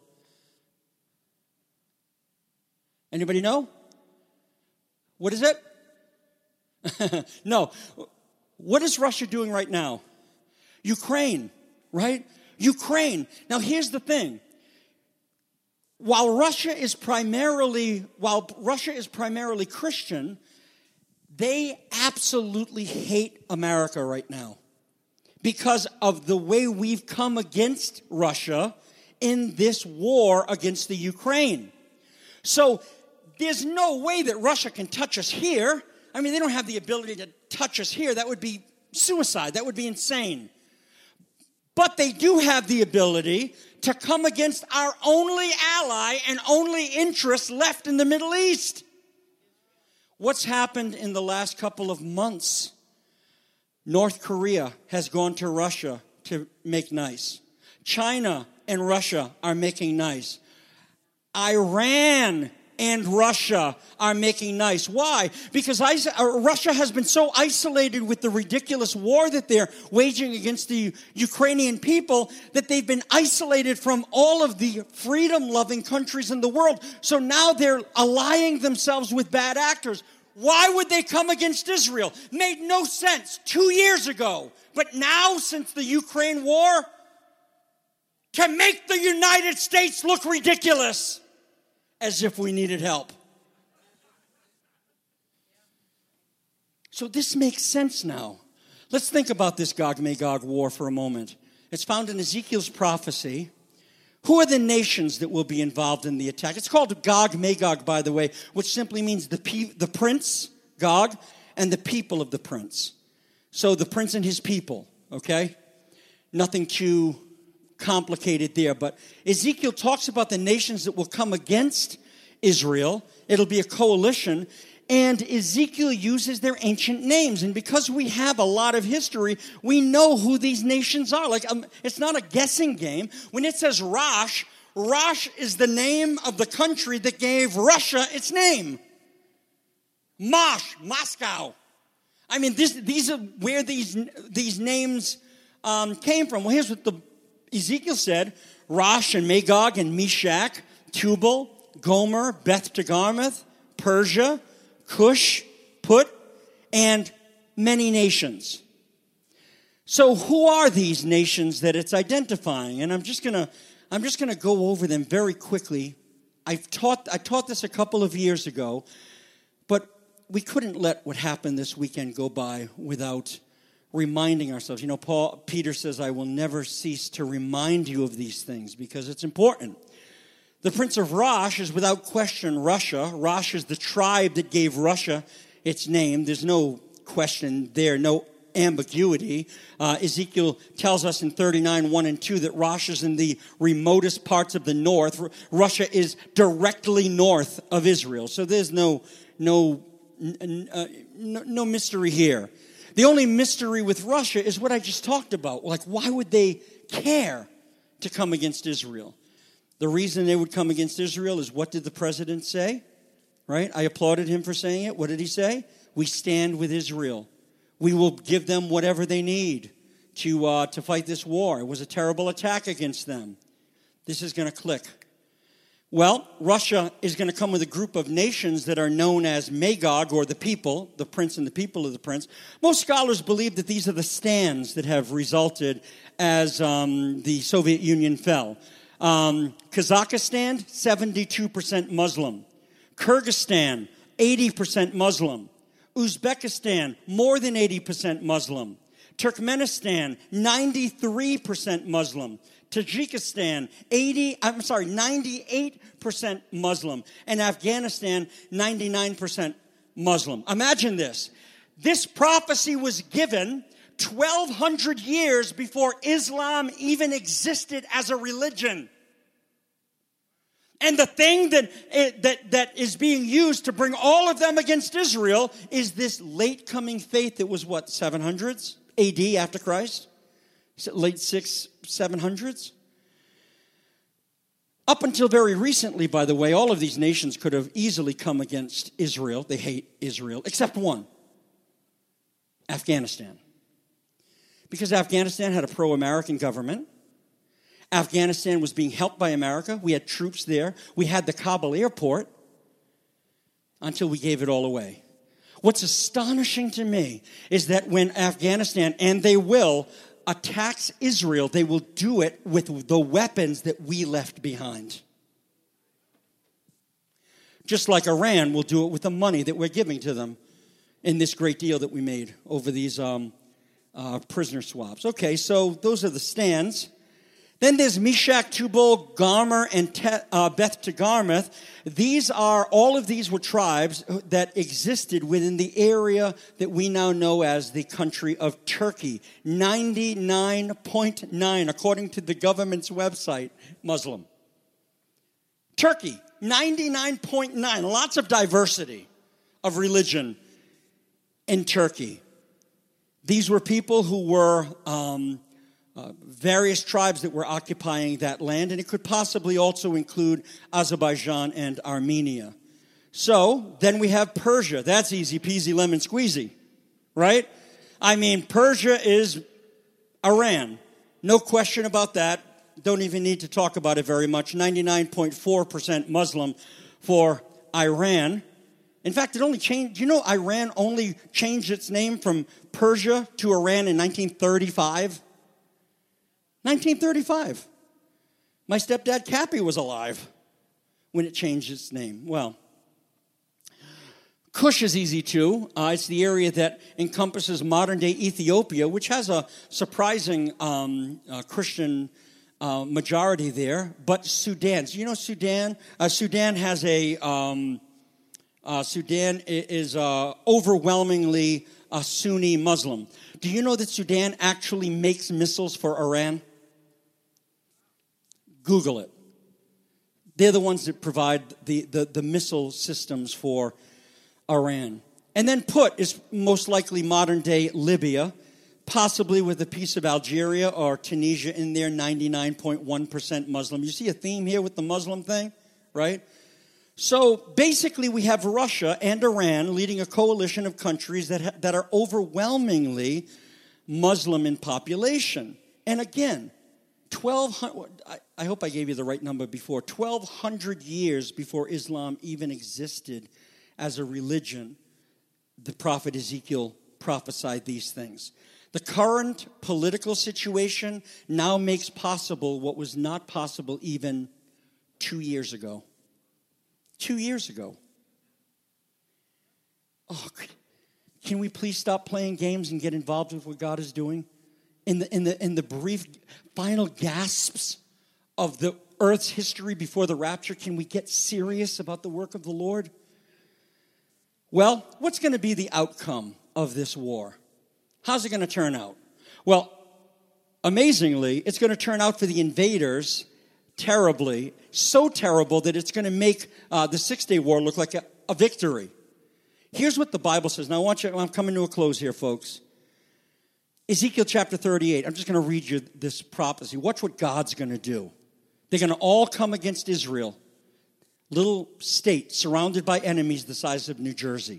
A: Anybody know? What is it? No. What is Russia doing right now? Ukraine, right? Ukraine. Now here's the thing. While Russia is primarily, while Russia is primarily Christian, they absolutely hate America right now because of the way we've come against Russia in this war against the Ukraine. So there's no way that Russia can touch us here. I mean, they don't have the ability to touch us here. That would be suicide. That would be insane. But they do have the ability to come against our only ally and only interest left in the Middle East. What's happened in the last couple of months? North Korea has gone to Russia to make nice. China and Russia are making nice. Iran and Russia are making nice. Why? Because Russia has been so isolated with the ridiculous war that they're waging against the Ukrainian people that they've been isolated from all of the freedom-loving countries in the world. So now they're allying themselves with bad actors. Why would they come against Israel? Made no sense two years ago. But now, since the Ukraine war, to make the United States look ridiculous, as if we needed help. So this makes sense now. Let's think about this Gog-Magog war for a moment. It's found in Ezekiel's prophecy. Who are the nations that will be involved in the attack? It's called Gog-Magog, by the way, which simply means the, pe- the prince, Gog, and the people of the prince. So the prince and his people, okay? Nothing too complicated there, but Ezekiel talks about the nations that will come against Israel. It'll be a coalition, and Ezekiel uses their ancient names, and because we have a lot of history, we know who these nations are. Like, um, it's not a guessing game. When it says Rosh, Rosh is the name of the country that gave Russia its name. Mosh, Moscow. I mean, this, these are where these, these names um, came from. Well, here's what the Ezekiel said: Rosh and Magog and Meshach, Tubal, Gomer, Beth Togarmah, Persia, Cush, Put, and many nations. So who are these nations that it's identifying? And I'm just gonna I'm just gonna go over them very quickly. I've taught I taught this a couple of years ago, but we couldn't let what happened this weekend go by without reminding ourselves. You know, Paul, Peter says, I will never cease to remind you of these things because it's important. The prince of Rosh is without question Russia. Rosh is the tribe that gave Russia its name. There's no question there, no ambiguity. Uh, Ezekiel tells us in thirty-nine, one and two that Rosh is in the remotest parts of the north. R- Russia is directly north of Israel. So there's no, no, n- uh, no, no mystery here. The only mystery with Russia is what I just talked about. Like, why would they care to come against Israel? The reason they would come against Israel is, what did the president say? Right? I applauded him for saying it. What did he say? We stand with Israel. We will give them whatever they need to uh, to fight this war. It was a terrible attack against them. This is going to click. Well, Russia is going to come with a group of nations that are known as Magog, or the people, the prince and the people of the prince. Most scholars believe that these are the stands that have resulted as um, the Soviet Union fell. Um, Kazakhstan, seventy-two percent Muslim. Kyrgyzstan, eighty percent Muslim. Uzbekistan, more than eighty percent Muslim. Turkmenistan, ninety-three percent Muslim. Tajikistan, eighty, I'm sorry, ninety-eight percent Muslim. And Afghanistan, ninety-nine percent Muslim. Imagine this. This prophecy was given twelve hundred years before Islam even existed as a religion. And the thing that, that, that is being used to bring all of them against Israel is this late coming faith that was, what, seven hundreds A D after Christ? Late six, seven hundreds? Up until very recently, by the way, all of these nations could have easily come against Israel. They hate Israel, except one, Afghanistan. Because Afghanistan had a pro-American government. Afghanistan was being helped by America. We had troops there. We had the Kabul airport until we gave it all away. What's astonishing to me is that when Afghanistan, and they will, attacks Israel, they will do it with the weapons that we left behind. Just like Iran will do it with the money that we're giving to them in this great deal that we made over these um, uh, prisoner swaps. Okay, so those are the stands. Then there's Meshach, Tubal, Gomer, and Te- uh, Beth Togarmah. These are, all of these were tribes that existed within the area that we now know as the country of Turkey. ninety-nine point nine, according to the government's website, Muslim. Turkey, ninety-nine point nine. Lots of diversity of religion in Turkey. These were people who were... Um, Uh, various tribes that were occupying that land, and it could possibly also include Azerbaijan and Armenia. So, then we have Persia. That's easy peasy lemon squeezy, right? I mean, Persia is Iran. No question about that. Don't even need to talk about it very much. ninety-nine point four percent Muslim for Iran. In fact, it only changed, you know, Iran only changed its name from Persia to Iran in nineteen thirty-five? nineteen thirty-five. My stepdad, Cappy, was alive when it changed its name. Well, Cush is easy too. Uh, it's the area that encompasses modern-day Ethiopia, which has a surprising um, uh, Christian uh, majority there. But Sudan, so you know Sudan? Uh, Sudan has a, um, uh, Sudan is uh, overwhelmingly a Sunni Muslim. Do you know that Sudan actually makes missiles for Iran? Google it. They're the ones that provide the, the, the missile systems for Iran. And then Put is most likely modern-day Libya, possibly with a piece of Algeria or Tunisia in there, ninety-nine point one percent Muslim. You see a theme here with the Muslim thing, right? So basically we have Russia and Iran leading a coalition of countries that, ha- that are overwhelmingly Muslim in population. And again, twelve hundred, I, I hope I gave you the right number before, twelve hundred years before Islam even existed as a religion, the prophet Ezekiel prophesied these things. The current political situation now makes possible what was not possible even two years ago. Two years ago. Oh, Can we please stop playing games and get involved with what God is doing? In the, in the, in the brief final gasps of the earth's history before the rapture, can we get serious about the work of the Lord? Well, what's going to be the outcome of this war? How's it going to turn out? Well, amazingly, it's going to turn out for the invaders terribly, so terrible that it's going to make uh, the Six-Day War look like a, a victory. Here's what the Bible says. Now, I want you, I'm coming to a close here, folks. Ezekiel chapter thirty-eight. I'm just going to read you this prophecy. Watch what God's going to do. They're going to all come against Israel. Little state surrounded by enemies the size of New Jersey.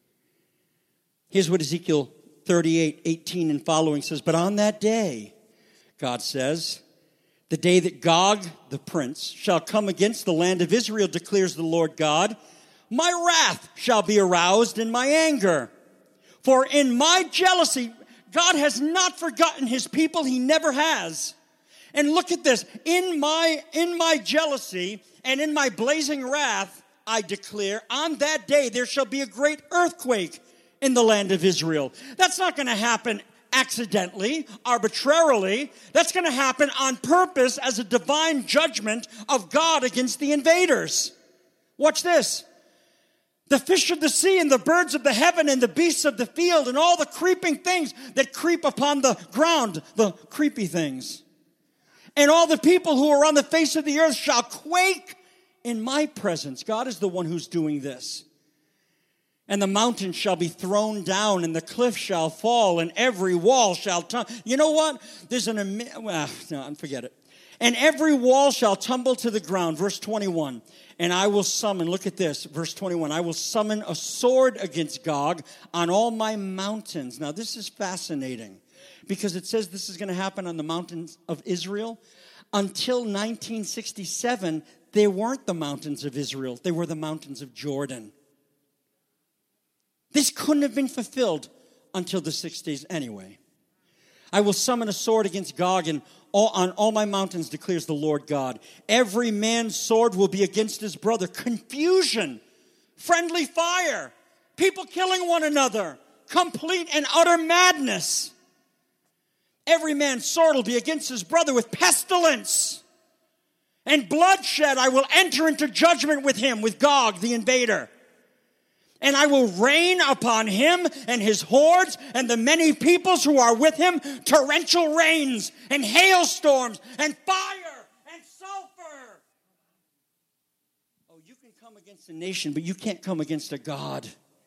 A: Here's what Ezekiel thirty-eight, eighteen and following says. But on that day, God says, the day that Gog, the prince, shall come against the land of Israel, declares the Lord God, my wrath shall be aroused in my anger. For in my jealousy, God has not forgotten his people. He never has. And look at this. In my, in my jealousy and in my blazing wrath, I declare, on that day there shall be a great earthquake in the land of Israel. That's not going to happen accidentally, arbitrarily. That's going to happen on purpose as a divine judgment of God against the invaders. Watch this. The fish of the sea and the birds of the heaven and the beasts of the field and all the creeping things that creep upon the ground, the creepy things. And all the people who are on the face of the earth shall quake in my presence. God is the one who's doing this. And the mountains shall be thrown down, and the cliff shall fall, and every wall shall tumble. You know what? There's an, well, no, forget it. And every wall shall tumble to the ground. Verse twenty-one. And I will summon, look at this, verse twenty-one. I will summon a sword against Gog on all my mountains. Now, this is fascinating because it says this is going to happen on the mountains of Israel. Until nineteen sixty-seven, they weren't the mountains of Israel. They were the mountains of Jordan. This couldn't have been fulfilled until the sixties anyway. I will summon a sword against Gog and all, on all my mountains, declares the Lord God. Every man's sword will be against his brother. Confusion, friendly fire, people killing one another, complete and utter madness. Every man's sword will be against his brother with pestilence and bloodshed. I will enter into judgment with him, with Gog, the invader. And I will rain upon him and his hordes and the many peoples who are with him torrential rains and hailstorms and fire and sulfur. Oh, you can come against a nation, but you can't come against a God.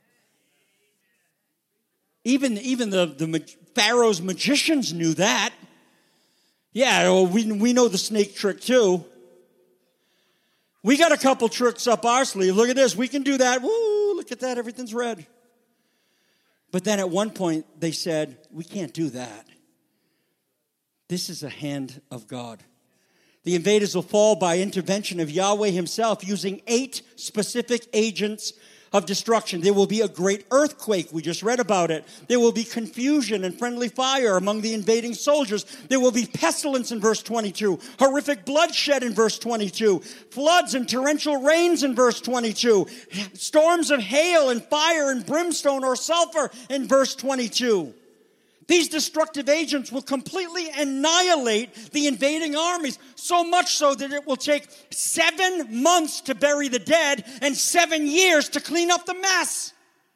A: Even, even the, the Pharaoh's magicians knew that. Yeah, well, we, we know the snake trick too. We got a couple tricks up our sleeve. Look at this. We can do that. Woo, look at that. Everything's red. But then at one point, they said, we can't do that. This is a hand of God. The invaders will fall by intervention of Yahweh himself using eight specific agents of destruction. There will be a great earthquake. We just read about it. There will be confusion and friendly fire among the invading soldiers. There will be pestilence in verse twenty-two. Horrific bloodshed in verse twenty-two. Floods and torrential rains in verse twenty-two. Storms of hail and fire and brimstone or sulfur in verse twenty-two. These destructive agents will completely annihilate the invading armies, so much so that it will take seven months to bury the dead and seven years to clean up the mess.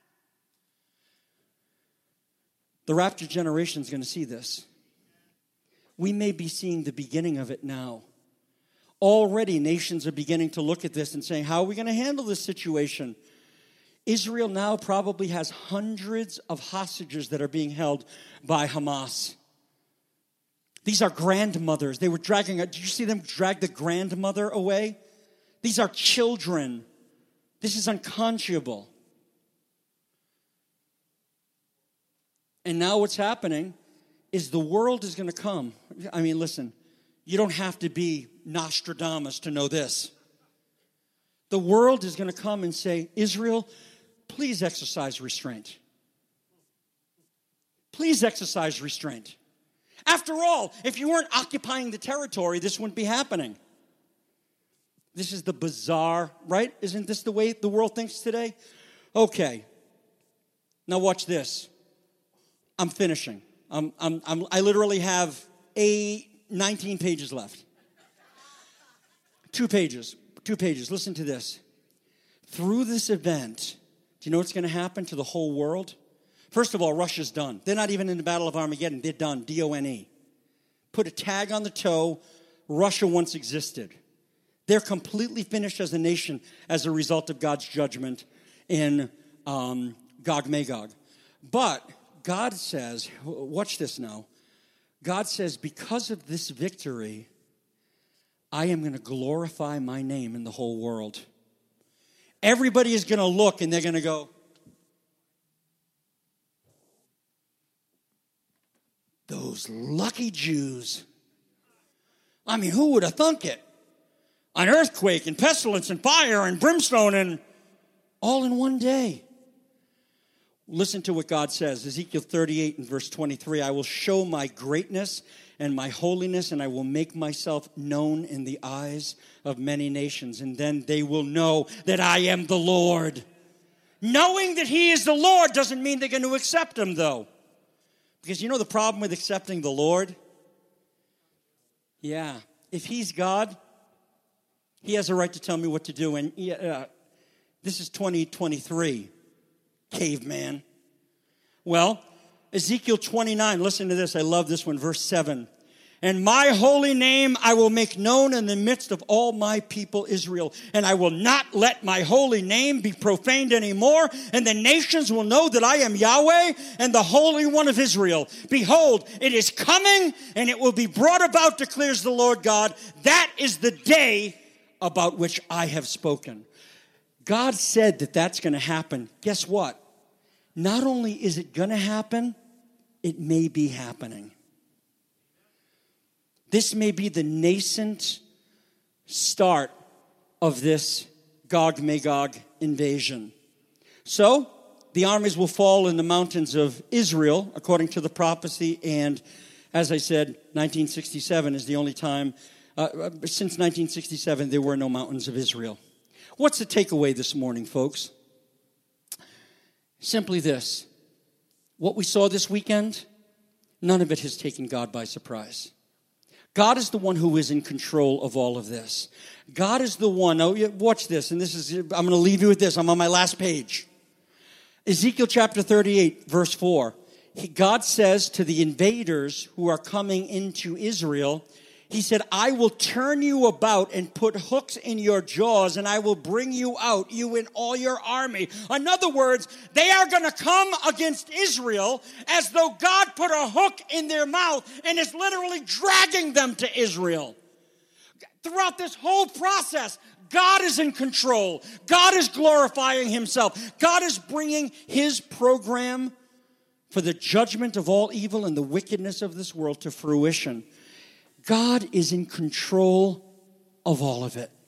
A: The rapture generation is going to see this. We may be seeing the beginning of it now. Already nations are beginning to look at this and saying, how are we going to handle this situation? Israel now probably has hundreds of hostages that are being held by Hamas. These are grandmothers. They were dragging, did you see them drag the grandmother away? These are children. This is unconscionable. And now what's happening is the world is going to come. I mean, listen, you don't have to be Nostradamus to know this. The world is going to come and say, Israel, please exercise restraint. Please exercise restraint. After all, if you weren't occupying the territory, this wouldn't be happening. This is the bizarre, right? Isn't this the way the world thinks today? Okay. Now watch this. I'm finishing. I'm, I'm, I'm, I literally have a nineteen pages left. Two pages. Two pages. Listen to this. Through this event, do you know what's going to happen to the whole world? First of all, Russia's done. They're not even in the Battle of Armageddon. They're done. D O N E. Put a tag on the toe. Russia once existed. They're completely finished as a nation as a result of God's judgment in um, Gog-Magog. But God says, watch this now. God says, because of this victory, I am going to glorify my name in the whole world. Everybody is going to look and they're going to go, those lucky Jews. I mean, who would have thunk it? An earthquake and pestilence and fire and brimstone and all in one day. Listen to what God says. Ezekiel thirty-eight and verse twenty-three. I will show my greatness and my holiness, and I will make myself known in the eyes of many nations. And then they will know that I am the Lord. Knowing that he is the Lord doesn't mean they're going to accept him, though. Because you know the problem with accepting the Lord? Yeah. If he's God, he has a right to tell me what to do. And uh, this is twenty twenty-three, caveman. Well, Ezekiel twenty-nine, listen to this. I love this one, verse seven. And my holy name I will make known in the midst of all my people Israel. And I will not let my holy name be profaned anymore. And the nations will know that I am Yahweh and the Holy One of Israel. Behold, it is coming and it will be brought about, declares the Lord God. That is the day about which I have spoken. God said that that's going to happen. Guess what? Not only is it going to happen, it may be happening. This may be the nascent start of this Gog-Magog invasion. So, the armies will fall in the mountains of Israel, according to the prophecy, and as I said, nineteen sixty-seven is the only time, uh, since nineteen sixty-seven, there were no mountains of Israel. What's the takeaway this morning, folks? Simply this. What we saw this weekend, none of it has taken God by surprise. God is the one who is in control of all of this. God is the one, oh, watch this, and this is, I'm going to leave you with this. I'm on my last page. Ezekiel chapter thirty-eight, verse four. He, God says to the invaders who are coming into Israel, he said, I will turn you about and put hooks in your jaws, and I will bring you out, you and all your army. In other words, they are going to come against Israel as though God put a hook in their mouth and is literally dragging them to Israel. Throughout this whole process, God is in control. God is glorifying himself. God is bringing his program for the judgment of all evil and the wickedness of this world to fruition. God is in control of all of it.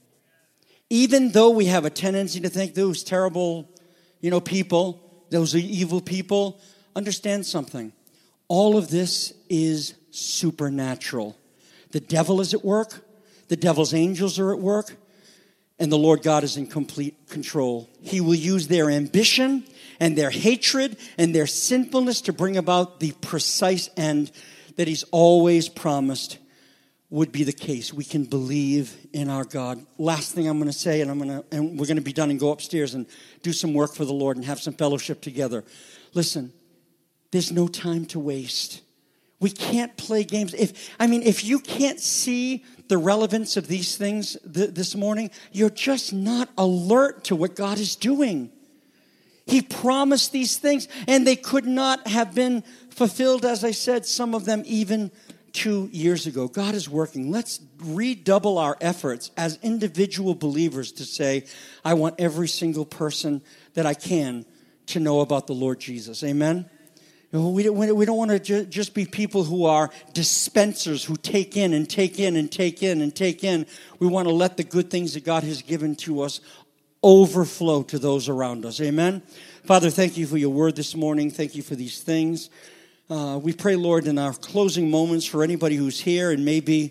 A: Even though we have a tendency to think those terrible, you know, people, those are evil people, understand something. All of this is supernatural. The devil is at work. The devil's angels are at work. And the Lord God is in complete control. He will use their ambition and their hatred and their sinfulness to bring about the precise end that he's always promised would be the case. We can believe in our God. Last thing I'm going to say, and I'm going to, and we're going to be done and go upstairs and do some work for the Lord and have some fellowship together. Listen, there's no time to waste. We can't play games. If I mean, if you can't see the relevance of these things th- this morning, you're just not alert to what God is doing. He promised these things, and they could not have been fulfilled, as I said, some of them even two years ago. God is working. Let's redouble our efforts as individual believers to say, I want every single person that I can to know about the Lord Jesus. Amen? You know, we don't, we don't want to ju- just be people who are dispensers, who take in and take in and take in and take in. We want to let the good things that God has given to us overflow to those around us. Amen? Father, thank you for your word this morning. Thank you for these things. Uh, we pray, Lord, in our closing moments for anybody who's here and maybe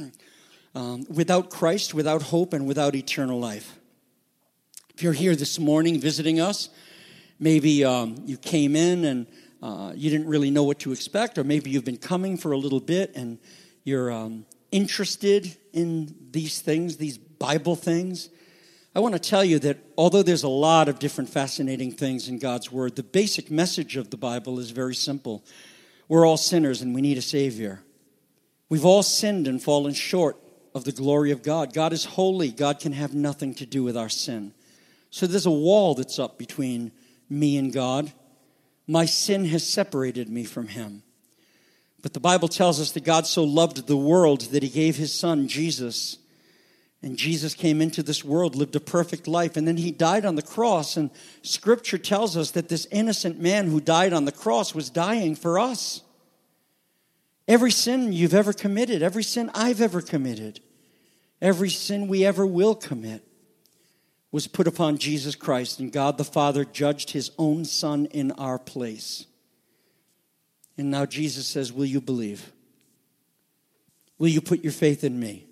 A: um, without Christ, without hope, and without eternal life. If you're here this morning visiting us, Maybe um, you came in and uh, you didn't really know what to expect, or maybe you've been coming for a little bit and you're um, interested in these things, these Bible things. I want to tell you that although there's a lot of different fascinating things in God's Word, the basic message of the Bible is very simple. We're all sinners and we need a Savior. We've all sinned and fallen short of the glory of God. God is holy. God can have nothing to do with our sin. So there's a wall that's up between me and God. My sin has separated me from Him. But the Bible tells us that God so loved the world that He gave His Son, Jesus. And Jesus came into this world, lived a perfect life, and then He died on the cross. And Scripture tells us that this innocent man who died on the cross was dying for us. Every sin you've ever committed, every sin I've ever committed, every sin we ever will commit, was put upon Jesus Christ, and God the Father judged His own Son in our place. And now Jesus says, will you believe? Will you put your faith in me?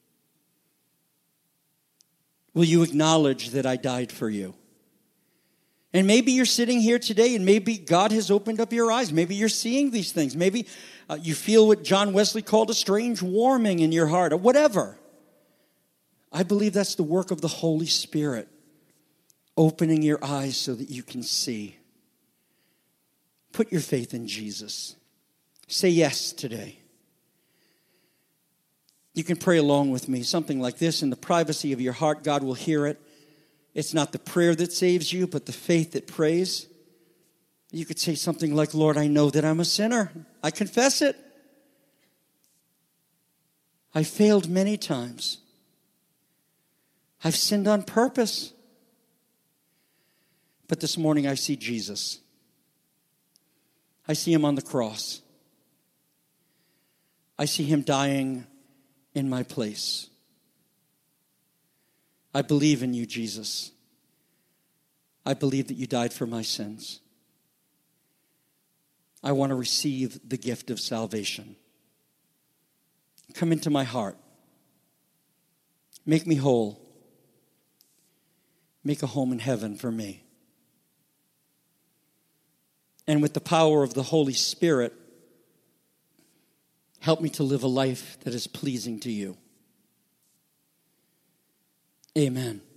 A: Will you acknowledge that I died for you? And maybe you're sitting here today and maybe God has opened up your eyes. Maybe you're seeing these things. Maybe uh, you feel what John Wesley called a strange warming in your heart, or whatever. I believe that's the work of the Holy Spirit, opening your eyes so that you can see. Put your faith in Jesus. Say yes today. You can pray along with me, something like this. In the privacy of your heart, God will hear it. It's not the prayer that saves you, but the faith that prays. You could say something like, Lord, I know that I'm a sinner. I confess it. I failed many times. I've sinned on purpose. But this morning I see Jesus. I see Him on the cross. I see Him dying in my place. I believe in you, Jesus. I believe that you died for my sins. I want to receive the gift of salvation. Come into my heart. Make me whole. Make a home in heaven for me. And with the power of the Holy Spirit, help me to live a life that is pleasing to you. Amen.